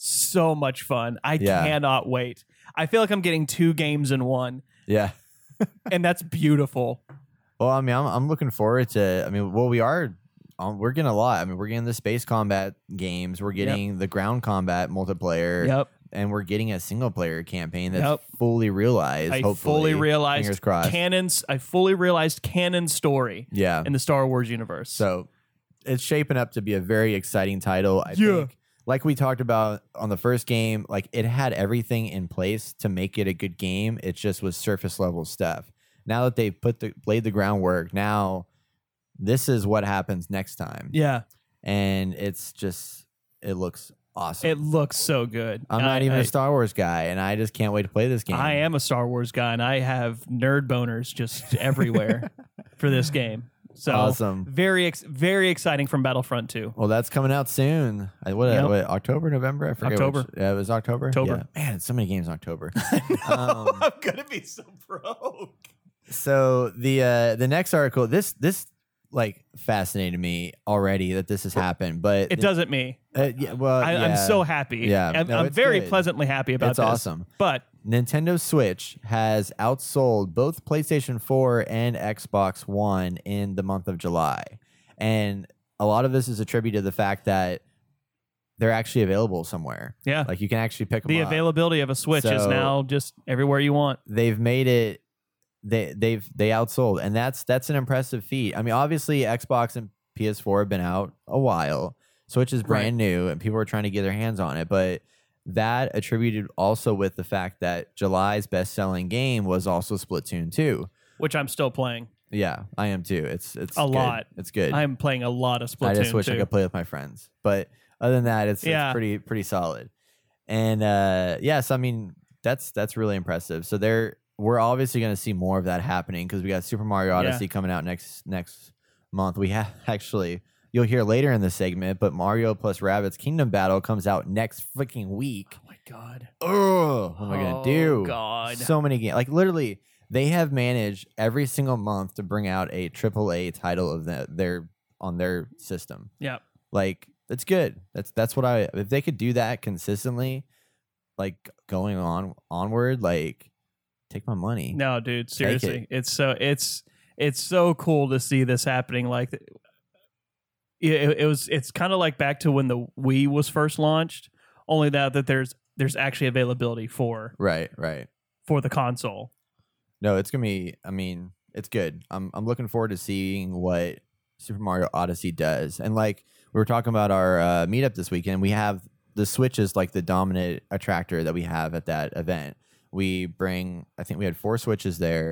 so much fun. I Yeah. cannot wait. I feel like I'm getting two games in one, yeah. and that's beautiful. Well, I mean, I'm I'm looking forward to. I mean, well, we are. Um, we're getting a lot. I mean, we're getting the space combat games. We're getting the ground combat multiplayer. Yep. And we're getting a single player campaign that's Yep. fully realized. I hopefully. fully realized Fingers crossed. canon's. I fully realized canon story yeah. in the Star Wars universe. So it's shaping up to be a very exciting title. I Yeah. think, like we talked about on the first game, like it had everything in place to make it a good game. It just was surface level stuff. Now that they've put the laid the groundwork, now this is what happens next time. yeah, And it's just it looks awesome. it looks so good. I'm not I- even I- a Star Wars guy, and I just can't wait to play this game. I am a Star Wars guy, and I have nerd boners just everywhere for this game. So Awesome. very ex- very exciting from Battlefront two. Well, that's coming out soon. I, what, Yep. what October, November? I forget. October. Which, yeah, it was October. October. Yeah. Man, it's so many games in October. um, I'm gonna be so broke. so the uh, the next article, this this like fascinated me already that this has happened, but It doesn't me. Uh, yeah, well, I, I'm yeah. so happy. Yeah, I'm, no, I'm it's very good. pleasantly happy about It's this. awesome. But Nintendo Switch has outsold both PlayStation four and Xbox One in the month of July. And a lot of this is attributed to the fact that they're actually available somewhere. yeah, Like you can actually pick them the up. availability of a Switch is So- now just everywhere you want. They've made it they they've they outsold, and that's that's an impressive feat. I mean, obviously Xbox and P S four have been out a while. Switch is brand new and people are trying to get their hands on it, but that attributed also with the fact that July's best-selling game was also Splatoon two. Which I'm still playing Yeah, I am too. It's it's a good. lot. It's good. I'm playing a lot of Splatoon. I just wish too. I could play with my friends. But other than that, it's, Yeah. it's pretty pretty solid. And uh yes, I mean that's that's really impressive. So there we're obviously going to see more of that happening because we got Super Mario Odyssey coming out next next month. We have actually you'll hear later in the segment, but Mario plus Rabbids Kingdom Battle comes out next freaking week. Oh my god. Oh, what am I gonna Oh, do? God. So many games. Like literally, they have managed every single month to bring out a triple A title of the, their on their system. Yeah. Like that's good. That's that's what I. If they could do that consistently, like going on onward, like take my money. No, dude, Take seriously. it. It's so it's it's so cool to see this happening. Like it, it was it's kind of like back to when the Wii was first launched, only that that there's there's actually availability for Right, right. for the console. No, it's gonna be. I mean, it's good. I'm I'm looking forward to seeing what Super Mario Odyssey does. And like we were talking about our uh, meetup this weekend, we have the Switch is like the dominant attractor that we have at that event. We bring, I think we had four Switches there.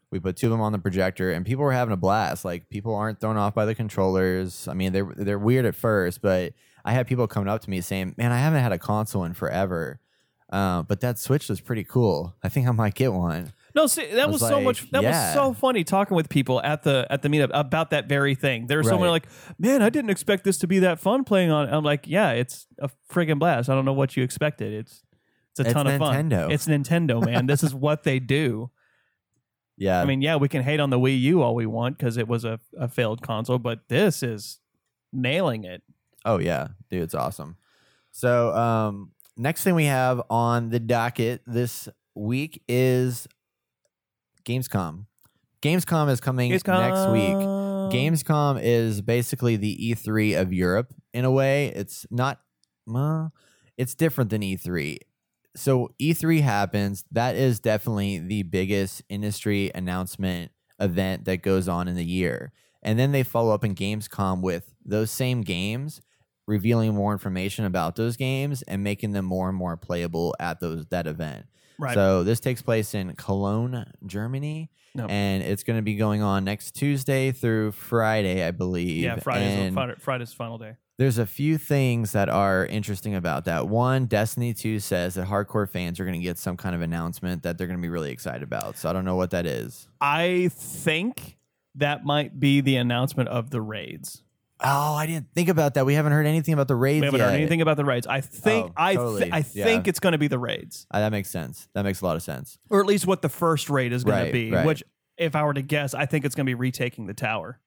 We put two of them on the projector, and people were having a blast. Like, people aren't thrown off by the controllers. I mean, they're they're weird at first, but I had people coming up to me saying, "Man, I haven't had a console in forever, uh, but that Switch was pretty cool. I think I might get one." No, see, that was, was so like, much. That yeah. was so funny talking with people at the at the meetup about that very thing. There were so Right. many like, "Man, I didn't expect this to be that fun playing on." I'm like, "Yeah, it's a friggin' blast. I don't know what you expected. It's it's a It's ton of fun. Nintendo. It's Nintendo, man. This is what they do." Yeah, I mean, yeah, we can hate on the Wii U all we want because it was a, a failed console, but this is nailing it. oh yeah, dude, it's awesome. So, um, next thing we have on the docket this week is Gamescom. Gamescom is coming next week. Gamescom is basically the E three of Europe in a way. It's not, uh, it's different than E three. So E three happens. That is definitely the biggest industry announcement event that goes on in the year. And then they follow up in Gamescom with those same games, revealing more information about those games and making them more and more playable at those that event. Right. So this takes place in Cologne, Germany, No. and it's going to be going on next Tuesday through Friday, I believe. Yeah, Friday's, And Friday, Friday's the final day. there's a few things that are interesting about that. One, Destiny two says that hardcore fans are going to get some kind of announcement that they're going to be really excited about. So I don't know what that is. I think that might be the announcement of the raids. Oh, I didn't think about that. We haven't heard anything about the raids We haven't yet. heard anything about the raids. I think Oh, I totally. th- I Yeah. think it's going to be the raids, Uh, that makes sense. That makes a lot of sense. or at least what the first raid is going Right, to be. right. Which, if I were to guess, I think it's going to be retaking the tower.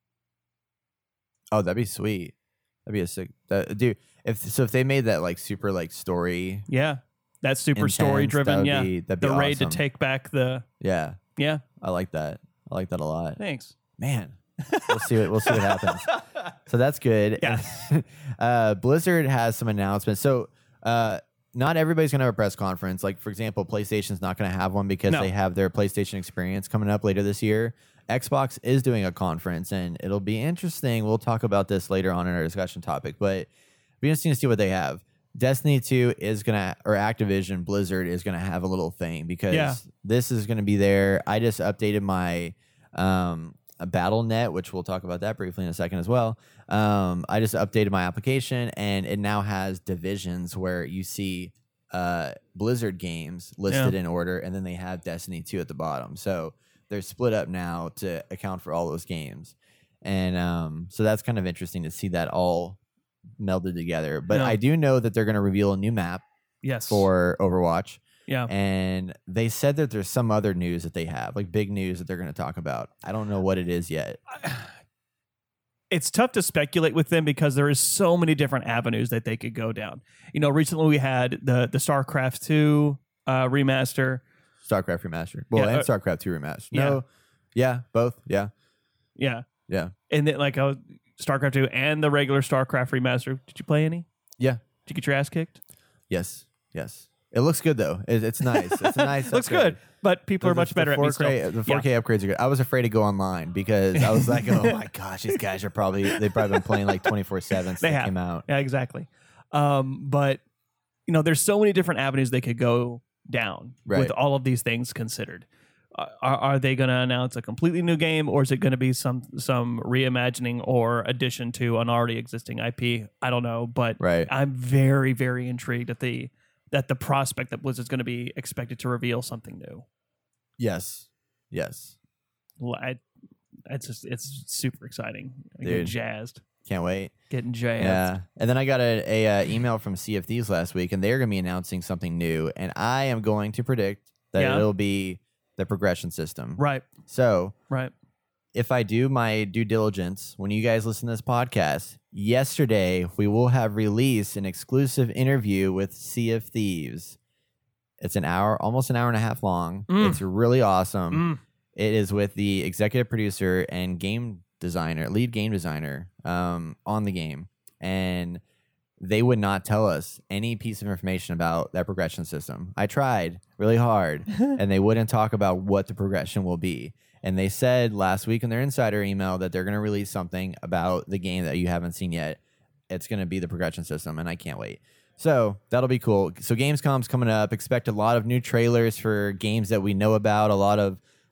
Oh, that'd be sweet. That'd be a sick, that, dude. If so, if they made that like super like story, Yeah, that's super intense, story driven. that would Yeah, be, that'd be the raid awesome. to take back the. Yeah, Yeah, I like that. I like that a lot. thanks. Man, we'll see what we'll see what happens. So that's good. Yeah. uh, Blizzard has some announcements. So uh, not everybody's gonna have a press conference. Like for example, PlayStation's not gonna have one because No. they have their PlayStation Experience coming up later this year. Xbox is doing a conference, and it'll be interesting. We'll talk about this later on in our discussion topic, but it'll be interesting to see what they have. Destiny two is gonna, or Activision Blizzard is gonna have a little thing because Yeah. this is gonna be there. I just updated my um, Battle dot net, which we'll talk about that briefly in a second as well. Um, I just updated my application, and it now has divisions where you see uh, Blizzard games listed Yeah. in order, and then they have Destiny two at the bottom. So they're split up now to account for all those games. And um, so that's kind of interesting to see that all melded together. But Yeah. I do know that they're going to reveal a new map Yes. for Overwatch. Yeah. And they said that there's some other news that they have, like big news that they're going to talk about. I don't know what it is yet. It's tough to speculate with them because there is so many different avenues that they could go down. You know, recently we had the the StarCraft two uh, remaster. StarCraft Remastered. Well, Yeah, and uh, StarCraft two Remastered. yeah. No. Yeah, both. Yeah. Yeah. Yeah. And then like uh, StarCraft two and the regular StarCraft remaster. Did you play any? Yeah. Did you get your ass kicked? Yes. Yes. It looks good though. It, it's nice. It's a nice. Looks upgrade. good, but people are The- much the better at me four K, still. The four K Yeah. upgrades are good. I was afraid to go online because I was like, oh my gosh, these guys are probably they've probably been playing like twenty-four seven since They they have. came out. Yeah, exactly. Um, but you know, there's so many different avenues they could go down Right. with all of these things considered. Uh, are, are they going to announce a completely new game, or is it going to be some some reimagining or addition to an already existing I P? I don't know, but Right. I'm very very intrigued at the that the prospect that Blizzard's going to be expected to reveal something new. Yes. Yes. L- I, it's just it's super exciting. I get Dude. jazzed, Can't wait. getting jazzed. Yeah. And then I got a, a uh, email from C F Ds last week, and they're going to be announcing something new, and I am going to predict that Yeah. it'll be the progression system. Right, So right. if I do my due diligence, when you guys listen to this podcast, yesterday we will have released an exclusive interview with Sea of Thieves. It's an hour, almost an hour and a half long. Mm. It's really awesome. Mm. It is with the executive producer and game designer, lead game designer um, on the game. And they would not tell us any piece of information about that progression system. I tried really hard, and they wouldn't talk about what the progression will be. And they said last week in their insider email that they're going to release something about the game that you haven't seen yet. It's going to be the progression system, and I can't wait. So that'll be cool. So Gamescom's coming up. Expect a lot of new trailers for games that we know about, a lot of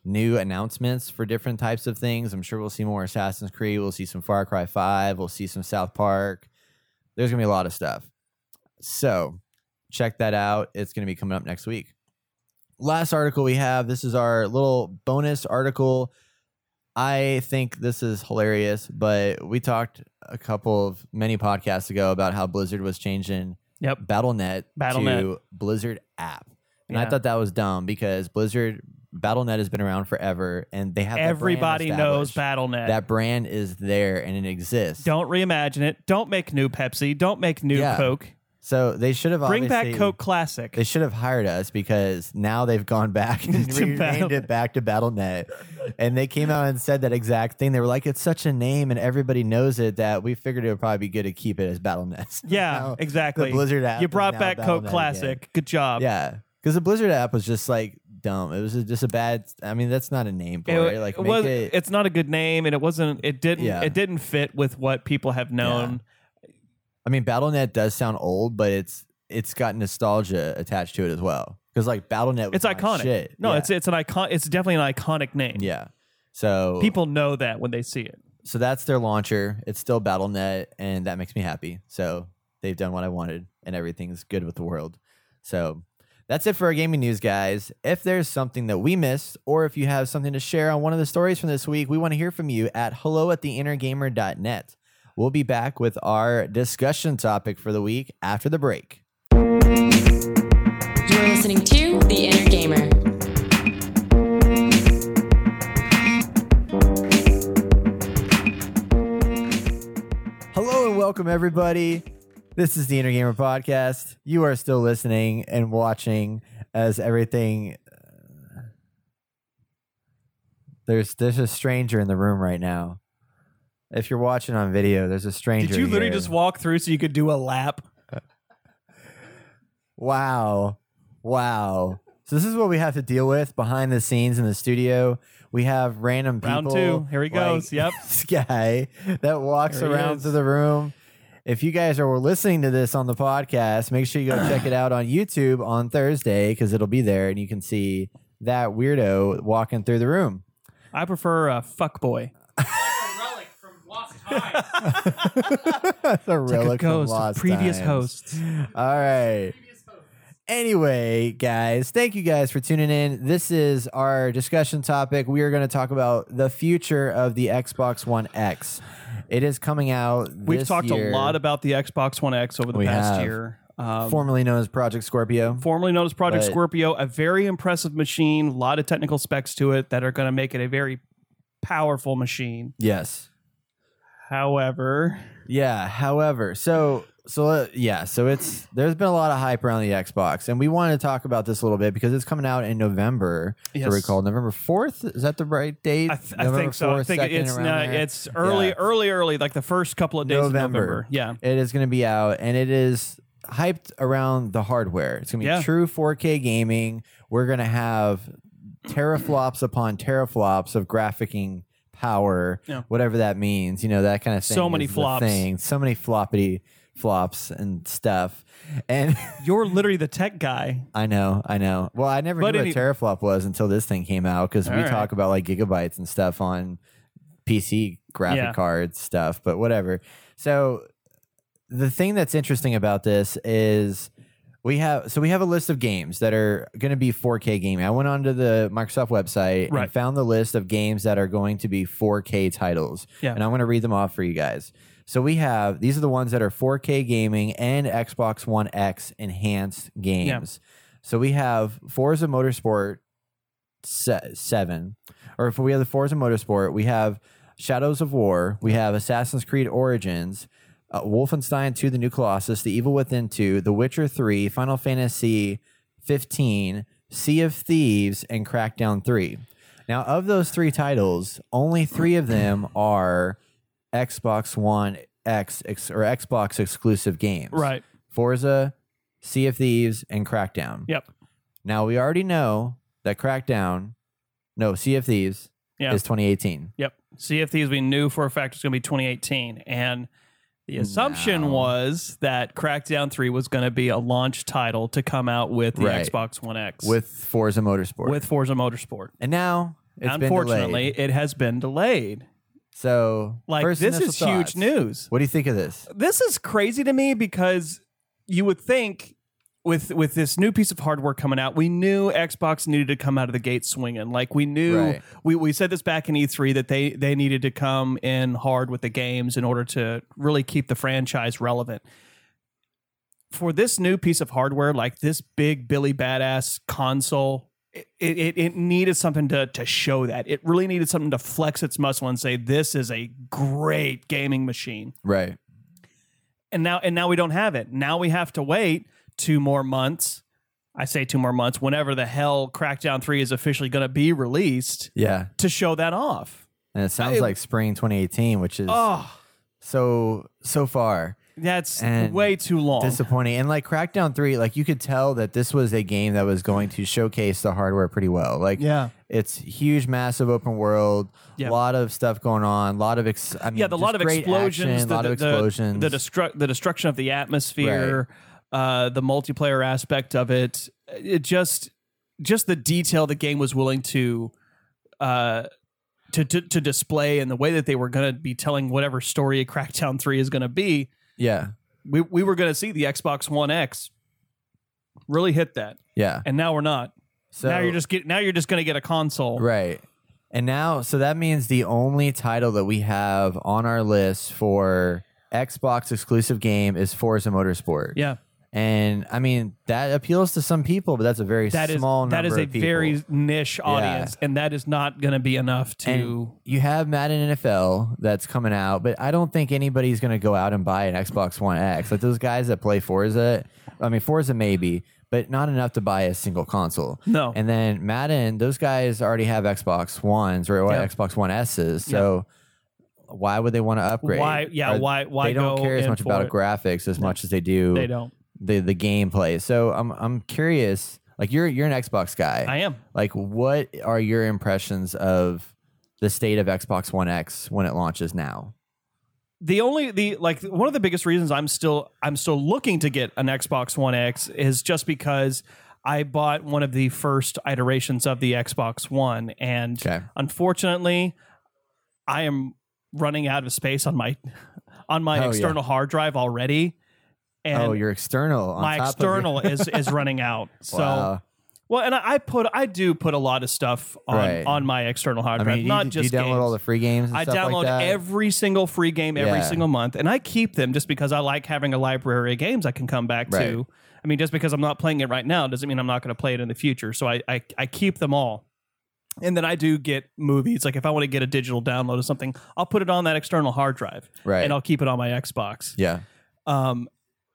new announcements for different types of things. I'm sure we'll see more Assassin's Creed. We'll see some Far Cry five. We'll see some South Park. There's going to be a lot of stuff. So check that out. It's going to be coming up next week. Last article we have, this is our little bonus article. I think this is hilarious, but we talked a couple of many podcasts ago about how Blizzard was changing Yep. BattleNet, BattleNet. to Blizzard app. And I Yeah. thought that was dumb because Blizzard BattleNet has been around forever and they have that brand Everybody knows established. BattleNet. That brand is there and it exists. Don't reimagine it. Don't make new Pepsi. Don't make new Yeah. Coke. So they should have Bring back obviously- Coke Classic. They should have hired us because now they've gone back and To renamed Battle- it back to BattleNet. And they came out and said that exact thing. They were like, it's such a name and everybody knows it that we figured it would probably be good to keep it as BattleNet. So yeah, now exactly. The Blizzard app You is brought now back Coke BattleNet Classic. again. Good job. Yeah. Because the Blizzard app was just like dumb. It was just a bad, I mean, that's not a name for It, it. Like, it make was. it, It's not a good name, and it wasn't. It didn't. Yeah. It didn't fit with what people have known. I mean, BattleNet does sound old, but it's it's got nostalgia attached to it as well. Because like BattleNet was It's my iconic. shit. No, Yeah. it's it's an icon. It's definitely an iconic name. Yeah. So People know that when they see it. So that's their launcher. It's still BattleNet, and that makes me happy. So they've done what I wanted, and everything's good with the world. So that's it for our gaming news, guys. If there's something that we missed, or if you have something to share on one of the stories from this week, we want to hear from you at hello at the inner gamer dot net. We'll be back with our discussion topic for the week after the break. You're listening to The Inner Gamer. Hello and welcome, everybody. This is the Inner Gamer Podcast. You are still listening and watching as everything. uh, There's there's a stranger in the room right now. If you're watching on video, there's a stranger. Did you literally here. just walk through so you could do a lap? Wow, wow. So this is what we have to deal with behind the scenes in the studio. We have random people. Round two. Here he like goes. Yep. This guy that walks There he around is. through the room. If you guys are listening to this on the podcast, make sure you go check it out on YouTube on Thursday because it'll be there and you can see that weirdo walking through the room. I prefer a fuck boy. relic from lost time. That's a Like relic a ghost from of lost previous times. hosts. All right. Anyway, guys, thank you guys for tuning in. This is our discussion topic. We are going to talk about the future of the Xbox One X. It is coming out We've this talked year, a lot about the Xbox One X over the We past have. year. Um, formerly known as Project Scorpio. formerly known as Project But- Scorpio, a very impressive machine, a lot of technical specs to it that are going to make it a very powerful machine. Yes. However, Yeah. However, so so uh, yeah, so it's there's been a lot of hype around the Xbox, and we wanted to talk about this a little bit because it's coming out in November. Yes. To recall, November fourth. Is that the right date? I, th- I November think so. I fourth, think second, it's around not, there? it's early, Yeah. early, early, like the first couple of days November. of November. Yeah. It is going to be out, and it is hyped around the hardware. It's going to be Yeah. true four K gaming. We're going to have teraflops upon teraflops of graphicing power, Yeah. whatever that means. You know, that kind of thing. So many is the flops. thing. So many floppity flops and stuff. And You're literally the tech guy. I know, I know. Well, I never But knew any- what teraflop was until this thing came out because we All right. talk about like gigabytes and stuff on P C graphic Yeah. cards stuff, but whatever. So the thing that's interesting about this is we have so we have a list of games that are going to be four K gaming. I went onto the Microsoft website Right. and found the list of games that are going to be four K titles. Yeah. And I'm going to read them off for you guys. So we have these are the ones that are four K gaming and Xbox One X enhanced games. So we have Forza Motorsport se- seven, or if we have the Forza Motorsport, we have Shadows of War, we have Assassin's Creed Origins, uh, Wolfenstein two: The New Colossus, The Evil Within two, The Witcher three, Final Fantasy fifteen, Sea of Thieves, and Crackdown three. Now, of those three titles, only three of them are Xbox One X ex- or Xbox exclusive games. Right. Forza, Sea of Thieves, and Crackdown. Yep. Now, we already know that Crackdown, no, Sea of Thieves Yeah. is twenty eighteen. Yep. Sea of Thieves, we knew for a fact it was going to be twenty eighteen. And the assumption No. was that Crackdown three was going to be a launch title to come out with the Right. Xbox One X. With Forza Motorsport. with Forza Motorsport. and now It's been unfortunately, delayed. it has been delayed. So, Like, first this initial is huge thoughts. news. What do you think of this? This is crazy to me because you would think with with this new piece of hardware coming out, we knew Xbox needed to come out of the gate swinging. Like we knew, Right. we, we said this back in E three that they they needed to come in hard with the games in order to really keep the franchise relevant. For this new piece of hardware, like this big Billy Badass console, it, it, it needed something to, to show that. It really needed something to flex its muscle and say, this is a great gaming machine. Right. And now and now we don't have it. Now we have to wait two more months. I say two more months, whenever the hell Crackdown three is officially going to be released Yeah. to show that off. And it sounds I- like spring twenty eighteen, which is Oh, so so far that's And way too long. disappointing. And like Crackdown three, like you could tell that this was a game that was going to showcase the hardware pretty well. Like Yeah. it's huge, massive open world, a Yeah. lot of stuff going on, a lot of ex- I mean, yeah, the lot just of great explosions, action, the, a lot of the, explosions. the, destru- the destruction of the atmosphere, uh, the multiplayer aspect of it. It just, just the detail the game was willing to, uh, to, to, to display and the way that they were going to be telling whatever story Crackdown three is going to be. yeah, We we were going to see the Xbox One X really hit that, yeah. and now we're not. So now you're just get now you're just going to get a console. right. And now, so that means the only title that we have on our list for Xbox exclusive game is Forza Motorsport. Yeah, And I mean, that appeals to some people, but that's a very that is small number that is a of people. very niche audience, and that is not going to be enough to. And you have Madden N F L that's coming out, but I don't think anybody's going to go out and buy an Xbox One X. Like those guys that play Forza, I mean, Forza maybe, but not enough to buy a single console. No. And then Madden, those guys already have Xbox Ones or Yeah. Xbox One S's. So why would they want to upgrade? Why- yeah, Or why- why They don't go care as in much for about it? graphics as much as they do they don't. the the gameplay. So I'm I'm curious. Like you're you're an Xbox guy. I am. Like, what are your impressions of the state of Xbox One X when it launches now? The only the like one of the biggest reasons I'm still I'm still looking to get an Xbox One X is just because I bought one of the first iterations of the Xbox One, and Okay. unfortunately, I am running out of space on my on my Oh, yeah. external hard drive already. And oh, your external. On my top external Of your, is is running out. So wow. well, and I, I put I do put a lot of stuff on Right. on my external hard I drive, mean, not you, just do you download games. all the free games. And I stuff download like that? every single free game every Yeah. single month, and I keep them just because I like having a library of games I can come back Right. to. I mean, just because I'm not playing it right now doesn't mean I'm not going to play it in the future. So I, I I keep them all, and then I do get movies. Like if I want to get a digital download of something, I'll put it on that external hard drive, Right. and I'll keep it on my Xbox. Yeah. Um,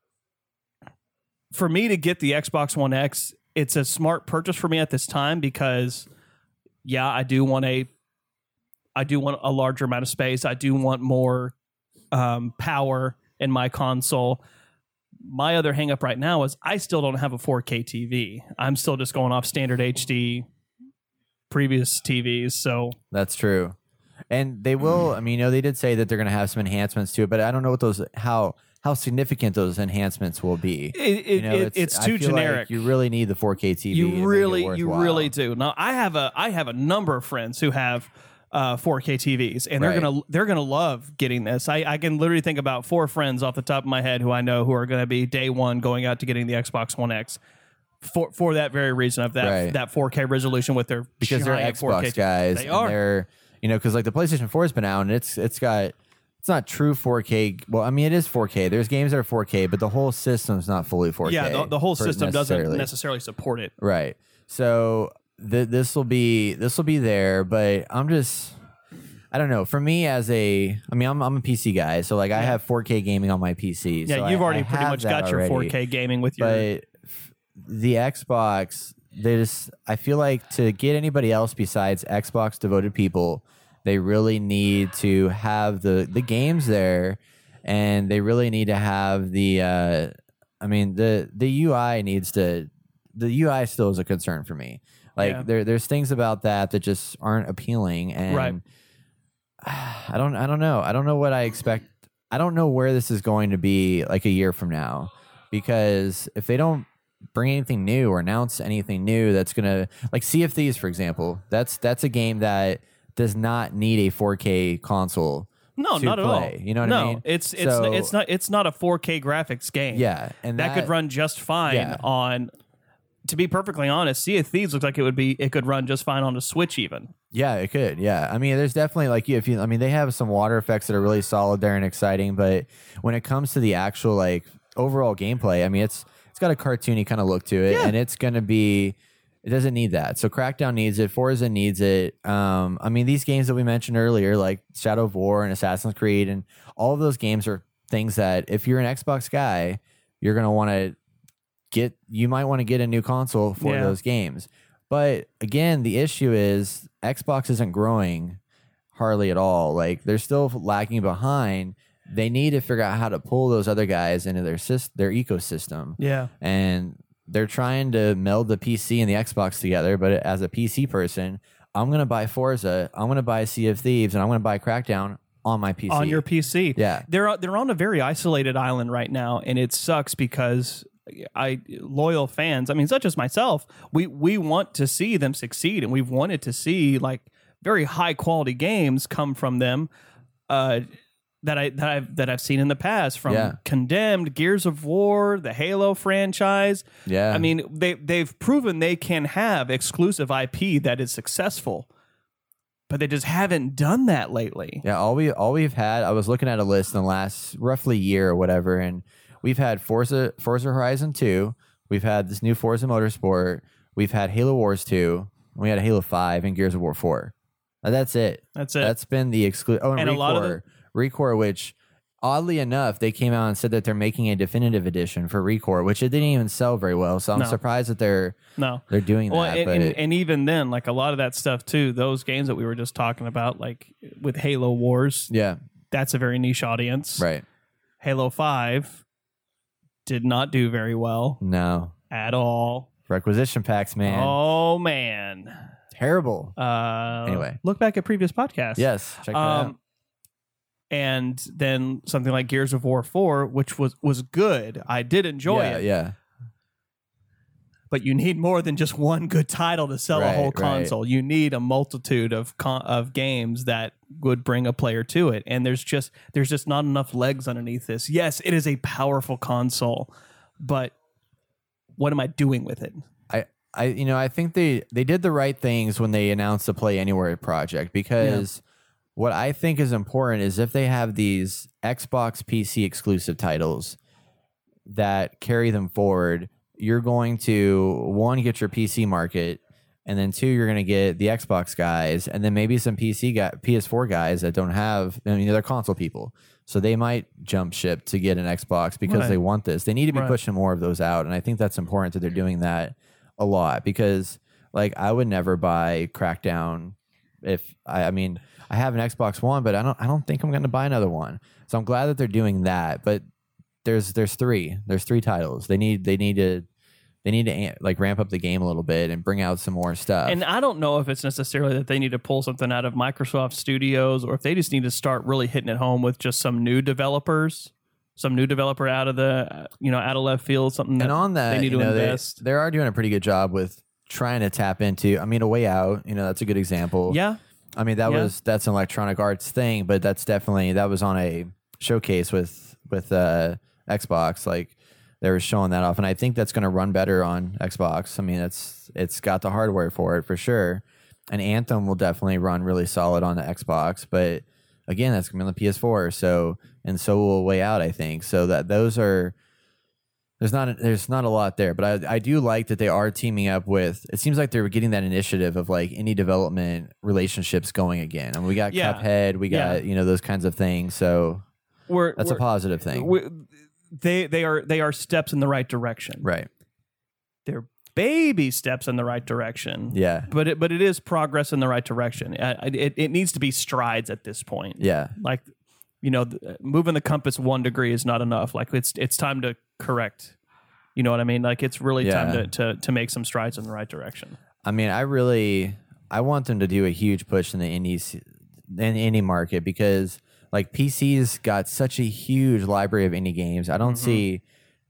for me to get the Xbox One X, it's a smart purchase for me at this time because, yeah, I do want a, I do want a larger amount of space. I do want more um, power in my console. My other hang up right now is I still don't have a four K T V. I'm still just going off standard H D previous T Vs. So That's true. And they will, I mean, you know, they did say that they're going to have some enhancements to it, but I don't know what those, how, how significant those enhancements will be. it, it, You know, it, it's I too feel like generic. you really need the four K T V. to make You it really, you worthwhile. really do. Now, I have a, I have a number of friends who have uh, four K T Vs, and they're Right. gonna, they're gonna love getting this. I, I can literally think about four friends off the top of my head who I know who are going to be day one going out to getting the Xbox One X for for that very reason of that Right. that four K resolution with their because they're giant Xbox four K. guys. They and are. They're, you know, because like the PlayStation four has been out and it's it's got it's not true four K. Well, I mean it is four K. There's games that are four K, but the whole system's not fully four K. Yeah, the, the whole for- system doesn't necessarily. necessarily support it. Right. So th- this will be this will be there, but I'm just I don't know. For me as a I mean I'm I'm a P C guy, so like I have four K gaming on my P C. Yeah, so you've I- already I pretty have much that got your already. four K gaming with your. But f- the Xbox, they just I feel like to get anybody else besides Xbox devoted people, they really need to have the the games there, and they really need to have the. Uh, I mean the the U I needs to. The U I still is a concern for me. Like Yeah. there there's things about that that just aren't appealing, and Right. I don't I don't know I don't know what I expect. I don't know where this is going to be like a year from now, because if they don't bring anything new or announce anything new that's gonna, like Sea of Thieves, for example. That's that's a game that does not need a four K console. No, to not at play. all. You know what no, I mean? it's it's So- it's not it's not a four K graphics game. Yeah, and that, that, could run just fine Yeah. on. To be perfectly honest, Sea of Thieves looks like it would be it could run just fine on a Switch even. Yeah, it could. Yeah, I mean, there's definitely like you. If you, I mean, they have some water effects that are really solid there and exciting. But when it comes to the actual like overall gameplay, I mean, it's it's got a cartoony kind of look to it, Yeah. and it's gonna be. It doesn't need that. So Crackdown needs it. Forza needs it. Um, I mean, these games that we mentioned earlier, like Shadow of War and Assassin's Creed, and all of those games are things that if you're an Xbox guy, you're gonna want to get. You might want to get a new console for Yeah. those games. But again, the issue is Xbox isn't growing hardly at all. Like they're still lagging behind. They need to figure out how to pull those other guys into their syst- their ecosystem. Yeah. And they're trying to meld the P C and the Xbox together. But as a P C person, I'm gonna buy Forza, I'm gonna buy Sea of Thieves, and I'm gonna buy Crackdown on my P C. On your P C. Yeah. They're they're on a very isolated island right now, and it sucks because I loyal fans, I mean, such as myself, we we want to see them succeed, and we've wanted to see like very high quality games come from them. Uh, that I that I've that I've seen in the past from Yeah. Condemned, Gears of War, the Halo franchise. Yeah. I mean, they they've proven they can have exclusive I P that is successful, but they just haven't done that lately. Yeah, all we all we've had, I was looking at a list in the last roughly year or whatever, and we've had Forza Forza Horizon two, we've had this new Forza Motorsport, we've had Halo Wars two, we had Halo five, and Gears of War four. And that's it. That's it. That's been the exclusive. Oh, and, And Recore, a lot of the- Recore, which oddly enough, they came out and said that they're making a definitive edition for Recore, which it didn't even sell very well. So I'm No. surprised that they're No. they're doing Well, that. and, but and, it- and even then, like a lot of that stuff too, those games that we were just talking about, like with Halo Wars, yeah, that's a very niche audience. right. Halo five did not do very well No at all. requisition packs, man, Oh man. terrible. Uh, Anyway. look back at previous podcasts. Yes, check that out. Um, and then something like Gears of War four, which was was good. I did enjoy yeah, it. yeah. But you need more than just one good title to sell a Right, whole right. console. You need a multitude of con- of games that would bring a player to it. And there's just there's just not enough legs underneath this. Yes, it is a powerful console, but what am I doing with it? I, I, you know, I think they they did the right things when they announced the Play Anywhere project, because what I think is important is if they have these Xbox P C exclusive titles that carry them forward, you're going to one get your P C market, and then two, you're going to get the Xbox guys, and then maybe some P C guy, P S four guys that don't have. I mean, they're console people, so they might jump ship to get an Xbox because Right. they want this. They need to be Right. pushing more of those out, and I think that's important that they're doing that a lot, because like I would never buy Crackdown if I, I mean I have an Xbox One, but I don't I don't think I'm going to buy another one. So I'm glad that they're doing that, but there's there's three there's three titles. They need they need to they need to am- like ramp up the game a little bit and bring out some more stuff. And I don't know if it's necessarily that they need to pull something out of Microsoft Studios, or if they just need to start really hitting it home with just some new developers, some new developer out of the uh, you know out of left field, something that and on that, they need you to know, invest. They, they are doing a pretty good job with trying to tap into. I mean, A Way Out, you know, that's a good example. Yeah, I mean, that Yeah. was that's an Electronic Arts thing, but that's definitely that was on a showcase with with uh, Xbox. Like they were showing that off, and I think that's going to run better on Xbox. I mean, it's it's got the hardware for it for sure, and Anthem will definitely run really solid on the Xbox. But again, that's going to be on the P S four. So and so will Way Out, I think. So that those are. There's not a, there's not a lot there, but I I do like that they are teaming up with. It seems like they're getting that initiative of like indie development relationships going again. I mean, we got Yeah. Cuphead, we got Yeah. you know those kinds of things. So we're, that's a we're- positive thing, we- they they are they are steps in the right direction. right? They're baby steps in the right direction. Yeah, But it but it is progress in the right direction. I- I- It it needs to be strides at this point. yeah, Like, you know, th- moving the compass one degree is not enough. Like it's it's time to correct. You know what I mean? Like it's really time Yeah. to, to to make some strides in the right direction. I mean, I really I want them to do a huge push in the indies in the indie market, because like P C's got such a huge library of indie games. I don't Mm-hmm. see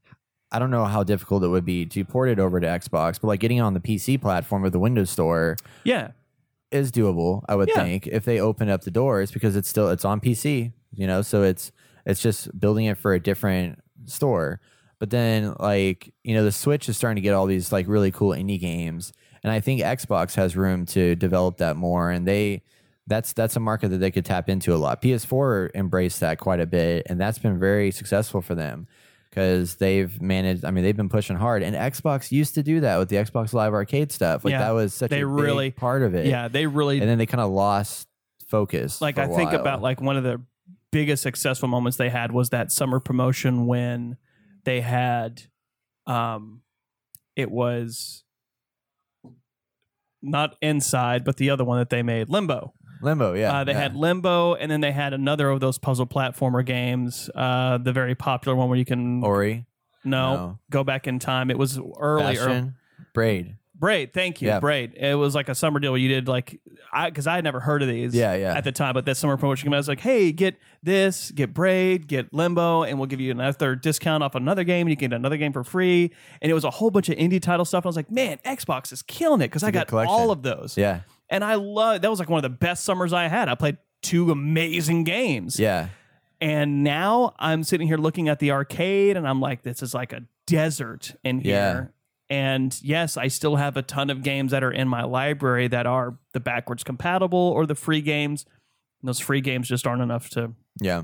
I don't know how difficult it would be to port it over to Xbox, but like getting it on the P C platform of the Windows Store Yeah. is doable, I would Yeah. think, if they open up the doors, because it's still it's on P C, you know, so it's it's just building it for a different store. But then, like, you know, the Switch is starting to get all these like really cool indie games, and I think Xbox has room to develop that more, and they that's that's a market that they could tap into a lot. P S four embraced that quite a bit, and that's been very successful for them because they've managed. I mean, they've been pushing hard, and Xbox used to do that with the Xbox Live Arcade stuff. Like Yeah, that was such they a really- big part of it. Yeah, they really And then they kind of lost focus. like for I a think while. about like one of the biggest successful moments they had was that summer promotion when they had um it was not Inside, but the other one that they made, Limbo. Limbo. Yeah, Uh, they yeah. had Limbo, and then they had another of those puzzle platformer games, uh, the very popular one where you can Ori, no, no. go back in time. It was earlier. Bastion, Braid. Braid, thank you, Yeah. Braid. It was like a summer deal where you did like I because I had never heard of these. Yeah, yeah. At the time, but that summer promotion came out. I was like, hey, get this, get Braid, get Limbo, and we'll give you another discount off another game. And you can get another game for free. And it was a whole bunch of indie title stuff. And I was like, man, Xbox is killing it because I a good got collection. all of those. Yeah, And I love that was like one of the best summers I had. I played two amazing games. yeah, And now I'm sitting here looking at the arcade and I'm like, this is like a desert in here. Yeah. And yes, I still have a ton of games that are in my library that are the backwards compatible or the free games. And those free games just aren't enough to yeah.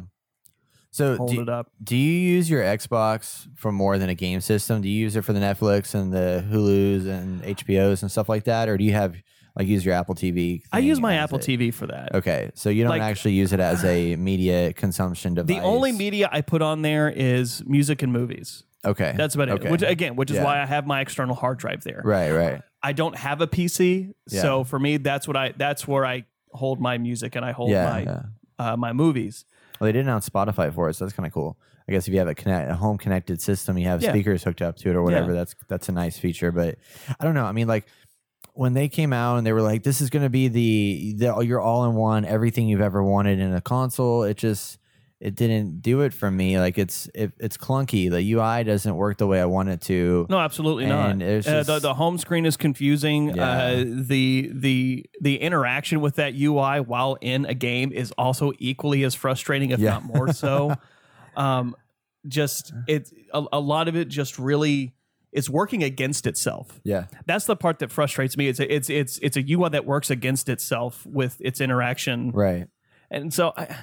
So hold do, it up. do you use your Xbox for more than a game system? Do you use it for the Netflix and the Hulus and H B Os and stuff like that, or do you have like use your Apple T V? I use my as Apple it? T V for that. Okay, so you don't Like- actually use it as a media consumption device. The only media I put on there is music and movies. Okay, That's about okay. it. Which again, which is Yeah. why I have my external hard drive there. Right, right. I don't have a P C, Yeah. so for me, that's what I that's where I hold my music and I hold Yeah, my yeah. uh, my movies. Well, they did announce Spotify for us. So that's kind of cool. I guess if you have a connect, a home connected system, you have Yeah. speakers hooked up to it or whatever. Yeah. That's that's a nice feature. But I don't know. I mean, like when they came out and they were like, "This is going to be the the your all in one, everything you've ever wanted in a console," it just it didn't do it for me. Like it's it, it's clunky. The U I doesn't work the way I want it to. No, absolutely And not. it's Uh, the, just- the home screen is confusing. Yeah. Uh, the the the interaction with that U I while in a game is also equally as frustrating, if Yeah. not more so. um, just it a, a lot of it just really it's working against itself. Yeah, That's the part that frustrates me. It's a, it's it's it's a U I that works against itself with its interaction, right. and so I,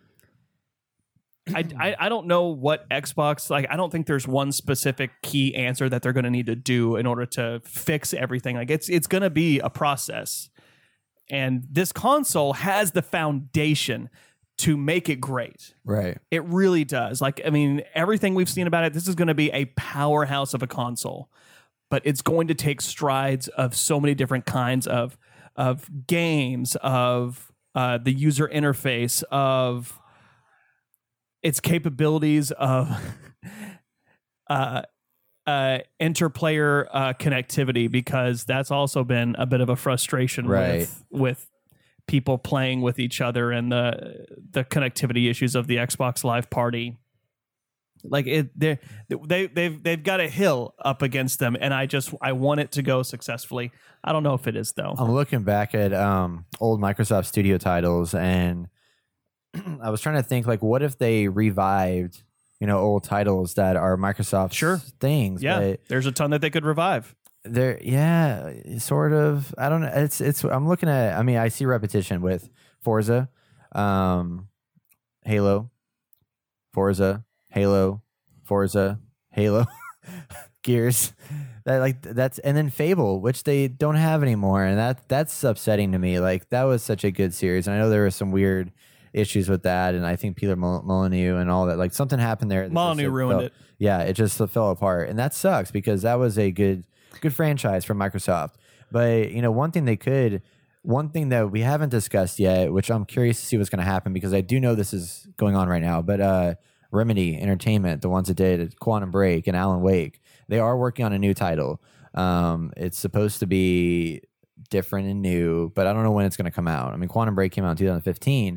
I, I, I don't know what Xbox, like, I don't think there's one specific key answer that they're going to need to do in order to fix everything. Like, it's it's going to be a process. And this console has the foundation to make it great. Right. It really does. Like, I mean, everything we've seen about it, this is going to be a powerhouse of a console. But it's going to take strides of so many different kinds of of games, of uh, the user interface, of its capabilities of uh, uh, interplayer uh, connectivity, because that's also been a bit of a frustration Right. with with people playing with each other and the the connectivity issues of the Xbox Live Party. Like it, they they they've they've got a hill up against them, and I just I want it to go successfully. I don't know if it is though. I'm looking back at um, old Microsoft Studio titles, and I was trying to think, like, what if they revived, you know, old titles that are Microsoft Sure. things? Yeah, but there's a ton that they could revive. they're yeah, sort of. I don't know. It's it's. I'm looking at. I mean, I see repetition with Forza, um, Halo, Forza, Halo, Forza, Halo, Gears. That like that's and then Fable, which they don't have anymore, and that that's upsetting to me. Like that was such a good series, and I know there were some weird issues with that, and I think Peter Mol- Molyneux and all that. Like something happened there. that Molyneux just, ruined fell- it. Yeah, it just fell apart, and that sucks because that was a good good franchise from Microsoft. But you know, one thing they could, one thing that we haven't discussed yet, which I'm curious to see what's going to happen because I do know this is going on right now. But uh, Remedy Entertainment, the ones that did Quantum Break and Alan Wake, they are working on a new title. Um, it's supposed to be different and new, but I don't know when it's going to come out. I mean, Quantum Break came out in two thousand fifteen,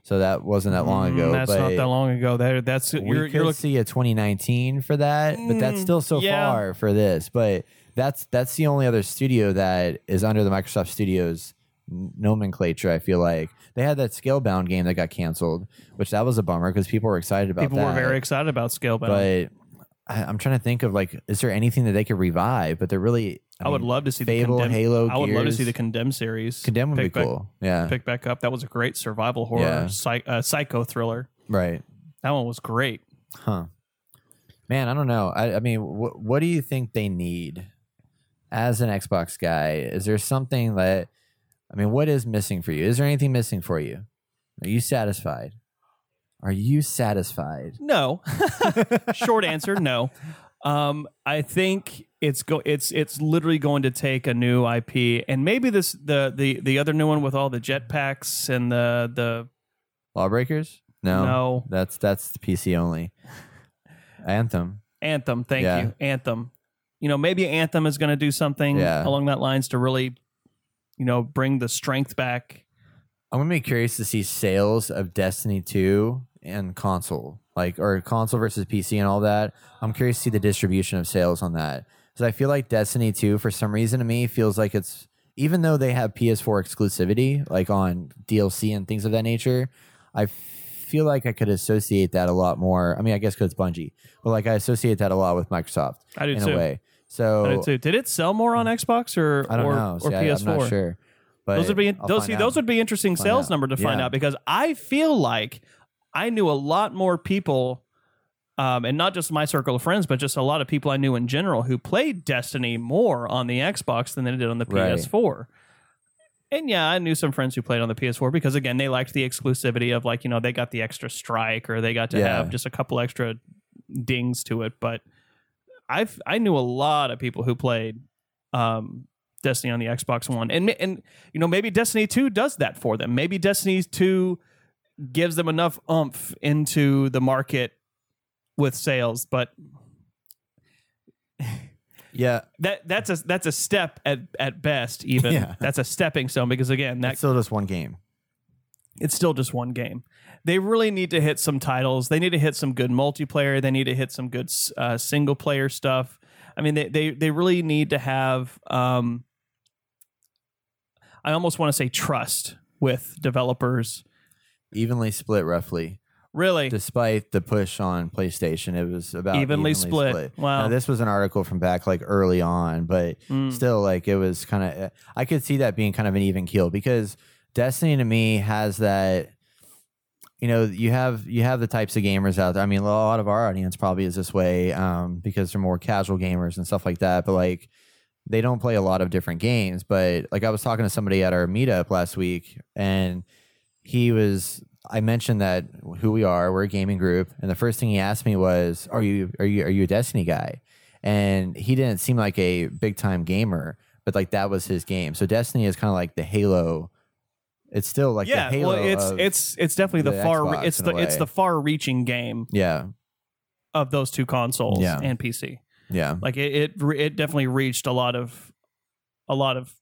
so that wasn't that long ago. Mm, that's but not that long ago. That that's we you're, could you're look, see a twenty nineteen for that, but that's still so Mm, yeah. far for this. But that's that's the only other studio that is under the Microsoft Studios n- nomenclature. I feel like they had that Scalebound game that got canceled, which that was a bummer because people were excited about people that. were very excited about Scalebound. But I, I'm trying to think of like, is there anything that they could revive? But they're really. I, I would mean, love to see Fable, the Condemned, Halo, I would love to Gears. see the Condemned series. Condemned would be pick back- cool. Yeah, Pick back up. That was a great survival horror Yeah. psych, uh, psycho thriller. right. That one was great. Huh. Man, I don't know. I, I mean, wh- what do you think they need as an Xbox guy? Is there something that, I mean, what is missing for you? Is there anything missing for you? Are you satisfied? Are you satisfied? No. Short answer, no. Um, I think it's go it's it's literally going to take a new I P, and maybe this the the the other new one with all the jetpacks and the the Lawbreakers? No. No. That's that's P C only. Anthem. Anthem. Thank Yeah. you, Anthem. You know, maybe Anthem is going to do something Yeah. along that lines to really, you know, bring the strength back. I'm gonna be curious to see sales of Destiny two and console, like or console versus P C and all that. I'm curious to see the distribution of sales on that because I feel like Destiny two, for some reason, to me feels like it's even though they have P S four exclusivity, like on D L C and things of that nature. I feel like I could associate that a lot more. I mean, I guess because it's Bungie, but like I associate that a lot with Microsoft I do in too. a way. So I did too. Did it sell more on Xbox or I don't or, know. or See, I, P S four? I'm not sure. But Those would be I'll those. find See, out. those would be interesting Find sales out. number to find Yeah. out because I feel like I knew a lot more people, um, and not just my circle of friends, but just a lot of people I knew in general who played Destiny more on the Xbox than they did on the Right. P S four. And yeah, I knew some friends who played on the P S four because again, they liked the exclusivity of like you know they got the extra strike or they got to Yeah. have just a couple extra dings to it. But I've I knew a lot of people who played. Um, Destiny on the Xbox One, and and you know maybe Destiny two does that for them. Maybe Destiny two gives them enough oomph into the market with sales, but yeah, that that's a that's a step at at best. Even Yeah. that's a stepping stone because again, that that's still just one game. it's still just one game. They really need to hit some titles. They need to hit some good multiplayer. They need to hit some good uh, single player stuff. I mean, they they they really need to have. Um, I almost want to say trust with developers. Evenly split, roughly. Really, Despite the push on PlayStation, it was about Evenly split. Wow. Now, this was an article from back like early on, but Mm. still, like it was kind of. I could see that being kind of an even keel because Destiny to me has that. You know, you have you have the types of gamers out there. I mean, a lot of our audience probably is this way um, because they're more casual gamers and stuff like that. But like, they don't play a lot of different games. But like, I was talking to somebody at our meetup last week, and he was. I mentioned that who we are. We're a gaming group, and the first thing he asked me was, "Are you are you are you a Destiny guy?" And he didn't seem like a big time gamer, but like that was his game. So Destiny is kind of like the Halo. It's still like yeah. the Halo. Well, it's of- it's it's definitely the, the far Xbox it's in the a it's way. the far reaching game yeah, of those two consoles Yeah. and P C. yeah. Like it, it re- it definitely reached a lot of a lot of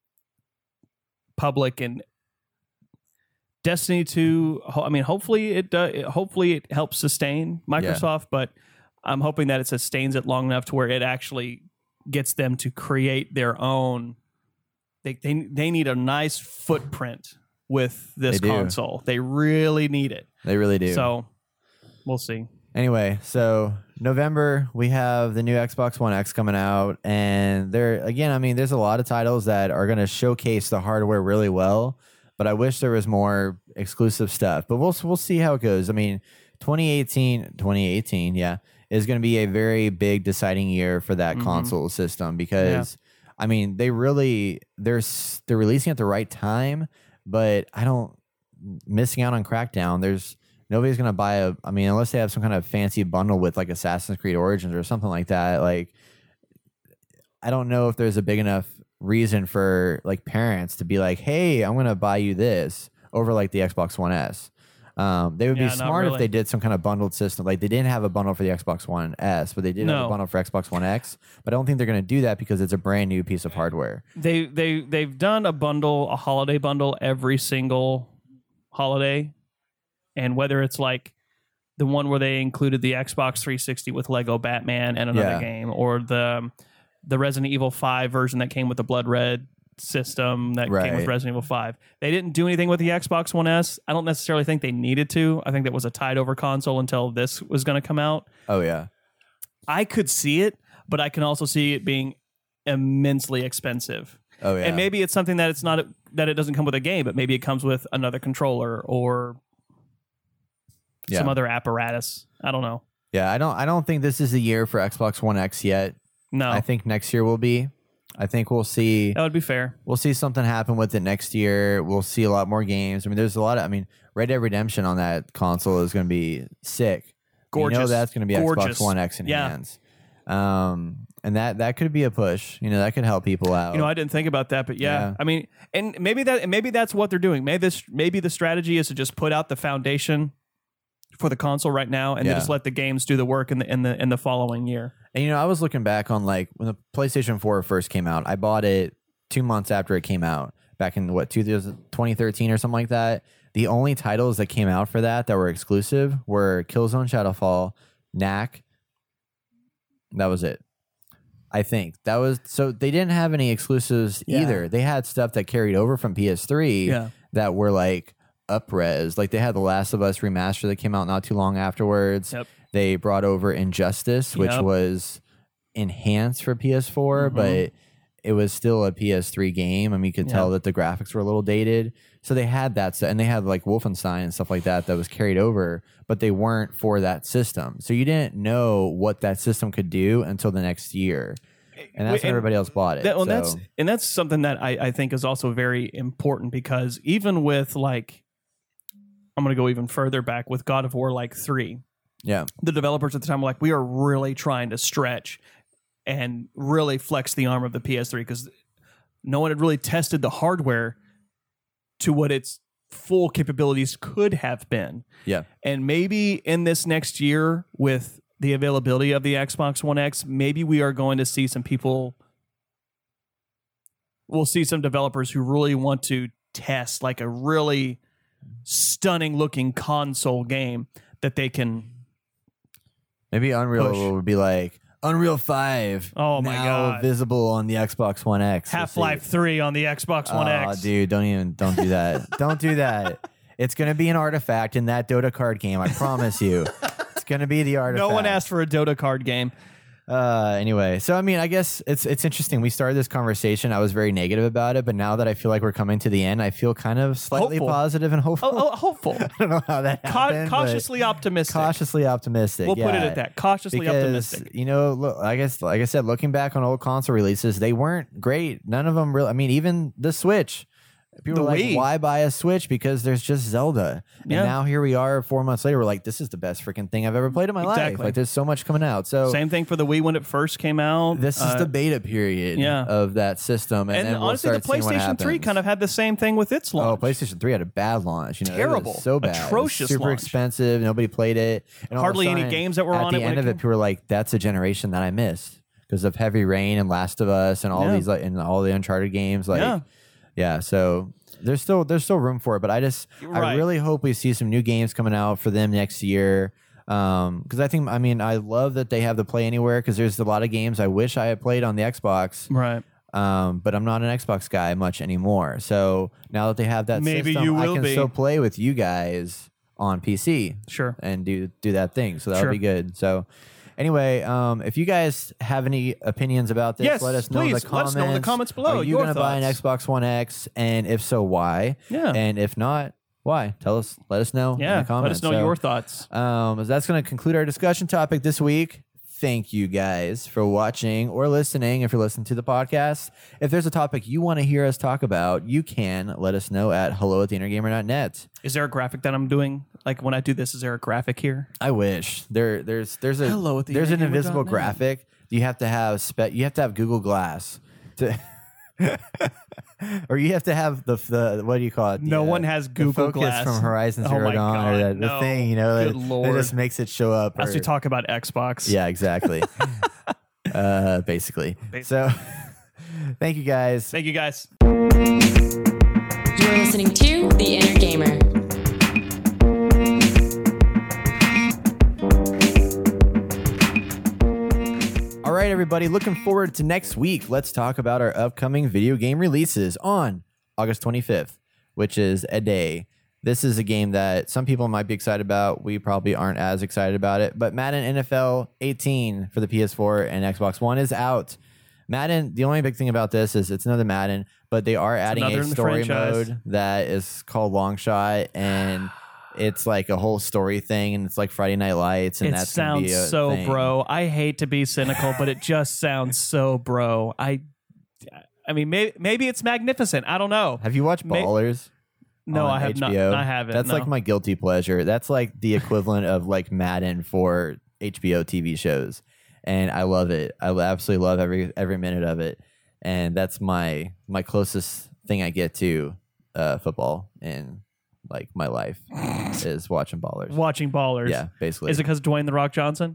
public and Destiny two. ho- I mean, hopefully it does. Hopefully it helps sustain Microsoft, but I'm hoping that it sustains it long enough to where it actually gets them to create their own. They they they need a nice footprint with this They do. console. They really need it. They really do. So we'll see. Anyway, so November we have the new Xbox One X coming out, and there again, I mean, there's a lot of titles that are going to showcase the hardware really well. But I wish there was more exclusive stuff. But we'll we'll see how it goes. I mean, twenty eighteen, twenty eighteen, yeah, is going to be a very big deciding year for that Mhm. console system because I mean, they really they're s- they're releasing at the right time, but I don't missing out on Crackdown. There's nobody's gonna buy a. I mean, unless they have some kind of fancy bundle with like Assassin's Creed Origins or something like that. Like, I don't know if there's a big enough reason for like parents to be like, "Hey, I'm gonna buy you this over like the Xbox One S." Um, they would Yeah, be not smart if really. they did some kind of bundled system. Like they didn't have a bundle for the Xbox One S, but they did have No. a bundle for Xbox One X. But I don't think they're going to do that because it's a brand new piece of hardware. They they they've done a bundle, a holiday bundle every single holiday And whether it's like the one where they included the Xbox three sixty with Lego Batman and another Yeah. game, or the the Resident Evil five version that came with the Blood Red system that came with Right. Resident Evil five. They didn't do anything with the Xbox One S. I don't necessarily think they needed to. I think that was a tied over console until this was going to come out. Oh yeah. I could see it, but I can also see it being immensely expensive. Oh yeah. And maybe it's something that it's not that it doesn't come with a game, but maybe it comes with another controller or some Yeah. other apparatus. I don't know. Yeah, I don't I don't think this is the year for Xbox One X yet. No, I think next year will be. I think we'll see that would be fair. we'll see something happen with it next year. We'll see a lot more games. I mean, there's a lot of I mean, Red Dead Redemption on that console is going to be sick. Gorgeous. You know that's going to be Gorgeous. Xbox One X in Yeah. hands. Um, and that that could be a push. You know, that could help people out. You know, I didn't think about that, but yeah, Yeah. I mean, and maybe that maybe that's what they're doing. Maybe this maybe the strategy is to just put out the foundation for the console right now, and Yeah. then just let the games do the work in the in the in the following year. And you know, I was looking back on like when the PlayStation four first came out. I bought it two months after it came out, back in what twenty thirteen or something like that. The only titles that came out for that that were exclusive were Killzone Shadowfall, Knack. That was it. I think that was so they didn't have any exclusives Yeah. either. They had stuff that carried over from P S three Yeah. that were like up-res. Like they had The Last of Us remaster that came out not too long afterwards. Yep. They brought over Injustice, which Yep. was enhanced for P S four, Mhm. but it was still a P S three game. I mean, you could tell Yeah. that the graphics were a little dated. So they had that stuff, and they had like Wolfenstein and stuff like that that was carried over, but they weren't for that system. So you didn't know what that system could do until the next year. And that's when And everybody else bought it. That, well, so, that's and that's something that I, I think is also very important, because even with like, I'm going to go even further back with God of War like three. yeah. The developers at the time were like, we are really trying to stretch and really flex the arm of the P S three, because no one had really tested the hardware to what its full capabilities could have been. Yeah. And maybe in this next year, with the availability of the Xbox One X, maybe we are going to see some people, we'll see some developers who really want to test like a really stunning looking console game that they can. Maybe Unreal Push. would be like Unreal five. Oh my now God. visible on the Xbox One X. We'll Half-Life see. three on the Xbox One Oh, X. dude, don't even don't do that. Don't do that. It's gonna be an artifact in that Dota card game. I promise you. It's gonna be the artifact. No one asked for a Dota card game. Uh, anyway, so I mean, I guess it's it's interesting. We started this conversation. I was very negative about it, but now that I feel like we're coming to the end, I feel kind of slightly Hopeful. positive and hopeful. Oh, oh hopeful. I don't know how that Ca- happened. but cautiously optimistic. cautiously optimistic. We'll put it yeah. at that. Cautiously because optimistic. you know, look, I guess like I said, looking back on old console releases, they weren't great. None of them really. I mean, even the Switch. People The are like, Wii. why buy a Switch? Because there's just Zelda. And Yeah. now here we are four months later. We're like, this is the best freaking thing I've ever played in my life. Exactly. Like, there's so much coming out. So Same thing for the Wii when it first came out. this is Uh, the beta period yeah. of that system. And, and then we'll honestly, the start seeing what PlayStation three happens. kind of had the same thing with its Oh, launch. PlayStation three had a bad launch. You know, it was Terrible. so bad, It was Atrocious super launch. expensive. Nobody played it. And all of a Hardly any sudden, games that were at on the it when end it of it, came- people were like, "That's a generation that I missed because of Heavy Rain and Last of Us and all Yeah. these like and all the Uncharted games." Like, Yeah. yeah. So there's still there's still room for it, but I just I Right. really hope we see some new games coming out for them next year. Um, because I think I mean I love that they have the Play Anywhere, because there's a lot of games I wish I had played on the Xbox. Right. Um, but I'm not an Xbox guy much anymore. So now that they have that Maybe system, you I will can be. still play with you guys on P C Sure. and do do that thing. So that'll Sure. be good. So anyway, um, if you guys have any opinions about this, Yes, let us know in the please. comments. Let us know in the comments below Are you your gonna buy an thoughts. Xbox One X? And if so, why? Yeah. And if not, why? Tell us. Let us know in Yeah. the comments. Let us know So, your thoughts. um, that's going to conclude our discussion topic this week. Thank you guys for watching or listening. If you're listening to the podcast, if there's a topic you want to hear us talk about, you can let us know at hello at the inner gamer dot net. Is there a graphic that I'm doing? Like when I do this, is there a graphic here? I wish there there's there's a Hello at the there's an inner gamer dot invisible net. graphic. You have to have spe- you have to have Google Glass to or you have to have the the what do you call it? The, No uh, one has the Google focus Glass. from Horizon Oh Zero my Dawn or God, the, the no. thing, you know, Good that, Lord. that just makes it show up. As or- we talk about Xbox. Yeah, exactly. uh, basically. Basically. So, thank you guys. Thank you guys. You're listening to The Inner Gamer. everybody. Looking forward to next week. Let's talk about our upcoming video game releases on August twenty-fifth, which is a day. This is a game that some people might be excited about. We probably aren't as excited about it. But Madden N F L eighteen for the P S four and Xbox One is out. Madden, the only big thing about this is it's another Madden, but they are adding a story mode that is called Long Shot, and it's like a whole story thing, and it's like Friday Night Lights, and it that's gonna sounds be a so thing. bro. I hate to be cynical, but it just sounds so bro. I, I mean, maybe maybe it's magnificent. I don't know. Have you watched May- Ballers? No, on I have H B O? not. I haven't. That's no. like my guilty pleasure. That's like the equivalent of like Madden for H B O T V shows, and I love it. I absolutely love every every minute of it, and that's my my closest thing I get to uh, football in like my life is watching Ballers. watching Ballers. Yeah, basically. Is it because Dwayne the Rock Johnson?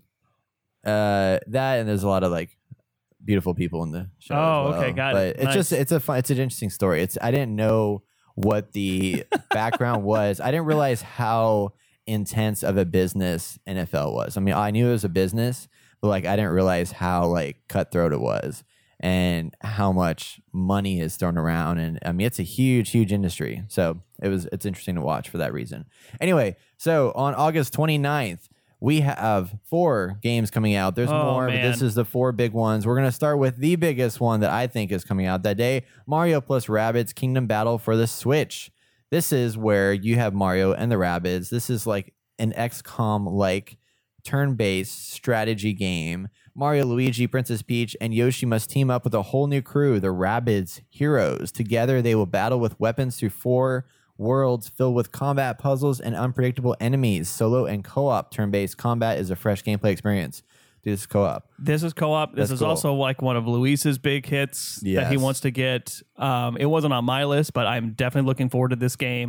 Uh, that and there's a lot of like beautiful people in the show. Oh, as well. okay, got but it. It's Nice. just it's a fun, it's an interesting story. It's I didn't know what the background was. I didn't realize how intense of a business N F L was. I mean, I knew it was a business, but like I didn't realize how like cutthroat it was and how much money is thrown around. And I mean, it's a huge, huge industry. So it was it's interesting to watch for that reason. Anyway, so on August twenty-ninth, we have four games coming out. There's Oh, more, man. but this is the four big ones. We're going to start with the biggest one that I think is coming out that day, Mario plus Rabbids Kingdom Battle for the Switch. This is where you have Mario and the Rabbids. This is like an X COM-like turn-based strategy game. Mario, Luigi, Princess Peach, and Yoshi must team up with a whole new crew, the Rabbids Heroes. Together, they will battle with weapons through four worlds filled with combat puzzles and unpredictable enemies. Solo and co-op turn-based combat is a fresh gameplay experience. Dude, this is co-op. This is co-op. This That's is cool. also like one of Luis's big hits that he Yes. wants to get. Um, it wasn't on my list, but I'm definitely looking forward to this game.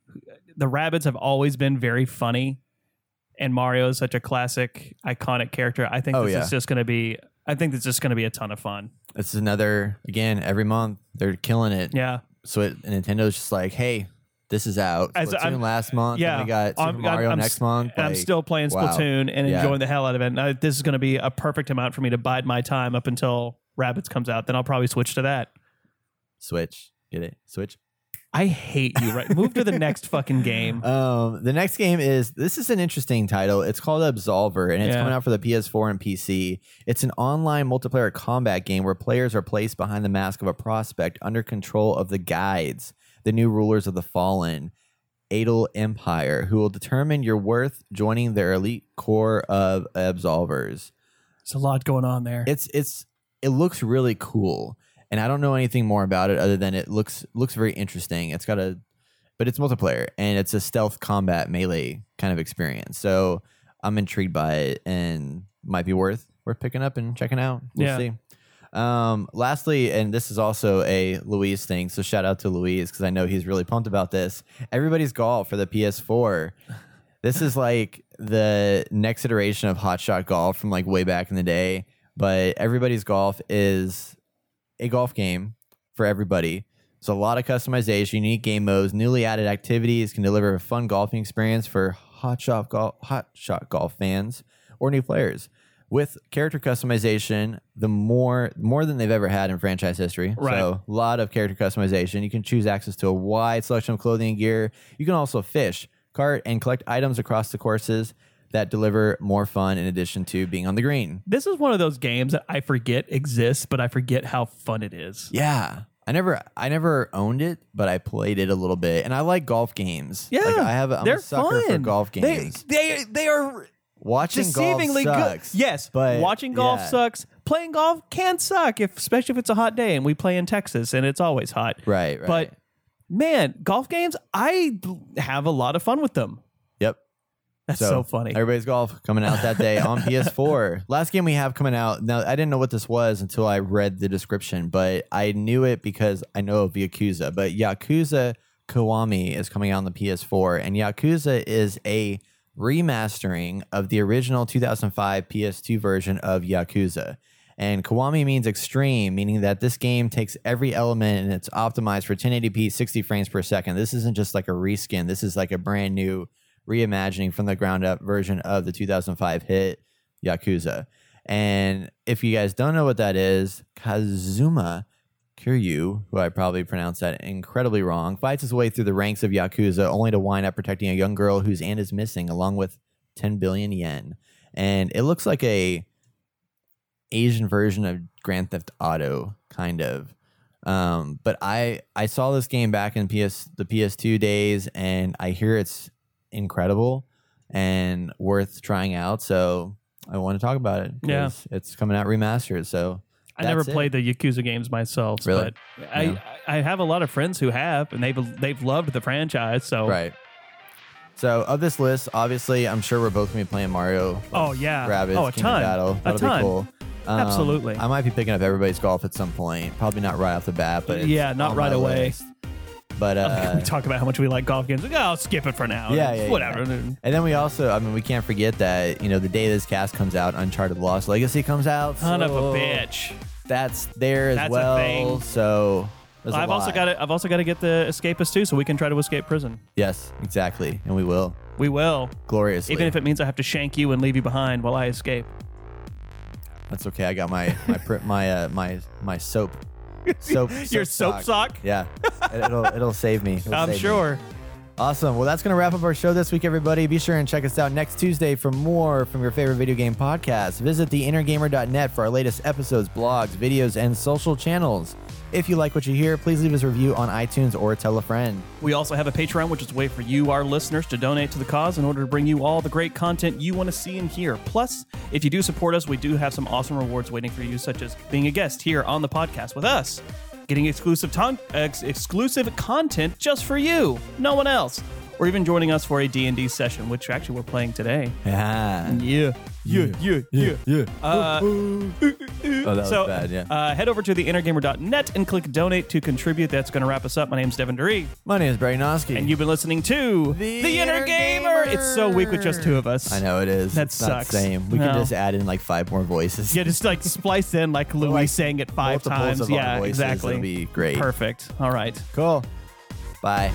The Rabbids have always been very funny, and Mario is such a classic, iconic character. I think Oh, this yeah. is just going to be. I think it's just going to be a ton of fun. This is another, again, every month. They're killing it. Yeah. So it, Nintendo's just like, hey, this is out. As Splatoon I'm- last month. Yeah, And we got Super I'm- Mario I'm- next I'm, month. I'm like, still playing wow. Splatoon and Yeah. enjoying the hell out of it. And I, this is going to be a perfect amount for me to bide my time up until Rabbids comes out. Then I'll probably switch to that. Switch. Get it? Switch. I hate you. Right? Move to the next fucking game. Um, the next game is this is an interesting title. It's called Absolver, and it's Yeah. coming out for the P S four and P C. It's an online multiplayer combat game where players are placed behind the mask of a prospect under control of the guides, the new rulers of the fallen Adel Empire, who will determine your worth joining their elite core of absolvers. There's a lot going on there. It's it's it looks really cool, and I don't know anything more about it other than it looks looks very interesting. It's got a, but it's multiplayer and it's a stealth combat melee kind of experience. So I'm intrigued by it and might be worth worth picking up and checking out. We'll Yeah. see. Um, lastly, and this is also a Louise thing, so shout out to Louise because I know he's really pumped about this. Everybody's Golf for the P S four. This is like the next iteration of Hot Shot Golf from like way back in the day, but Everybody's Golf is a golf game for everybody. So a lot of customization, unique game modes, newly added activities can deliver a fun golfing experience for Hot Shot Golf, Hot Shot Golf fans or new players. With character customization, the more more than they've ever had in franchise history. Right. So a lot of character customization. You can choose access to a wide selection of clothing and gear. You can also fish, cart, and collect items across the courses that deliver more fun in addition to being on the green. This is one of those games that I forget exists, but I forget how fun it is. Yeah. I never I never owned it, but I played it a little bit. And I like golf games. Yeah, Like I have a, I'm they're a sucker fun. for golf They- games. They they are Watching deceivingly golf good. sucks. Yes, but watching golf yeah. sucks. Playing golf can suck, if especially if it's a hot day and we play in Texas and it's always hot. Right, right. But man, golf games, I have a lot of fun with them. Yep. That's so, funny. Everybody's Golf coming out that day on P S four. Last game we have coming out. Now, I didn't know what this was until I read the description, but I knew it because I know of Yakuza. But Yakuza Kiwami is coming out on the P S four, and Yakuza is a remastering of the original two thousand five P S two version of Yakuza. And Kiwami means extreme, meaning that this game takes every element and it's optimized for ten eighty p, sixty frames per second. This isn't just like a reskin. This is like a brand new reimagining from the ground up version of the two thousand five hit Yakuza. And if you guys don't know what that is, Kazuma Kiryu, who I probably pronounced that incredibly wrong, fights his way through the ranks of Yakuza only to wind up protecting a young girl whose aunt is missing, along with ten billion yen. And it looks like a Asian version of Grand Theft Auto, kind of. Um, but I I saw this game back in P S the P S two days, and I hear it's incredible and worth trying out. So I want to talk about it. Yeah. It's coming out remastered. So I never that's it. played the Yakuza games myself, Really? but I, Yeah. I have a lot of friends who have, and they've they've loved the franchise. So Right. So of this list, obviously, I'm sure we're both gonna be playing Mario. Oh yeah, Rabbids, oh a Kingdom ton, Battle. a That'll ton. be cool. Um, Absolutely. I might be picking up everybody's golf at some point. Probably not right off the bat, but it's Yeah, not on right my away. list. But uh, we talk about how much we like golf games. Like, oh, I'll skip it for now. Yeah, yeah, whatever. and then we also, I mean, we can't forget that you know the day this cast comes out, Uncharted Lost Legacy comes out. Son of a so bitch. That's there as That's a well. thing. So there's a I've also lot. got to. I've also got to get the Escapist too, so we can try to escape prison. Yes, exactly, and we will We will, gloriously. even if it means I have to shank you and leave you behind while I escape. That's okay. I got my my pr- my uh, my my soap. Soap. Your soap sock? Yeah, It- it'll it'll save me. It'll I'm save me. sure. Awesome. Well, that's going to wrap up our show this week, everybody. Be sure and check us out next Tuesday for more from your favorite video game podcast. Visit the inner gamer dot net for our latest episodes, blogs, videos, and social channels. If you like what you hear, please leave us a review on iTunes or tell a friend. We also have a Patreon, which is a way for you, our listeners, to donate to the cause in order to bring you all the great content you want to see and hear. Plus, if you do support us, we do have some awesome rewards waiting for you, such as being a guest here on the podcast with us, getting exclusive ton- ex- exclusive content just for you, no one else, or even joining us for a D and D session, which actually we're playing today. Yeah. Yeah, yeah, yeah, yeah. Yeah. Uh, Oh, that was so, bad, yeah. uh, head over to the inner gamer dot net and click donate to contribute. That's going to wrap us up. My name's Devin Duree, My name is Barry Noski. and you've been listening to The Inner Inner Gamer. Gamer. It's so weak with just two of us. I know it is. That it's not sucks. the same. We No. can just add in like five more voices. Yeah, just like splice in like Louis like saying it five multiples times. of our Yeah, voices. exactly. It'll be great. Perfect. All right. Cool. Bye.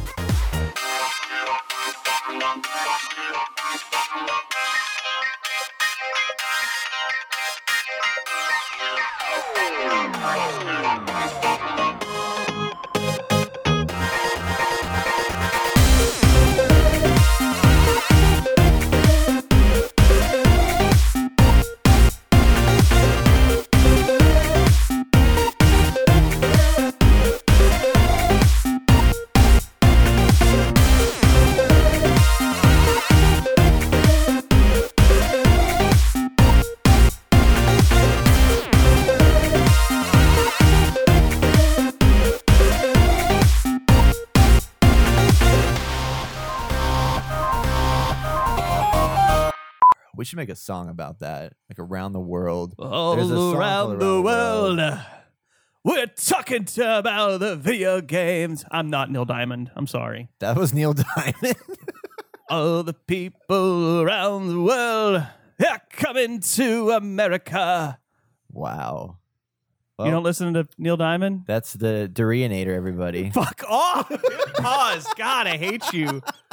We should make a song about that, like around the world. All There's a song around called the world, we're talking to about the video games. I'm not Neil Diamond. I'm sorry. That was Neil Diamond. All the people around the world are coming to America. Wow. You Well, don't listen to Neil Diamond? That's the Dureanator, everybody. Fuck off. Pause. God, I hate you.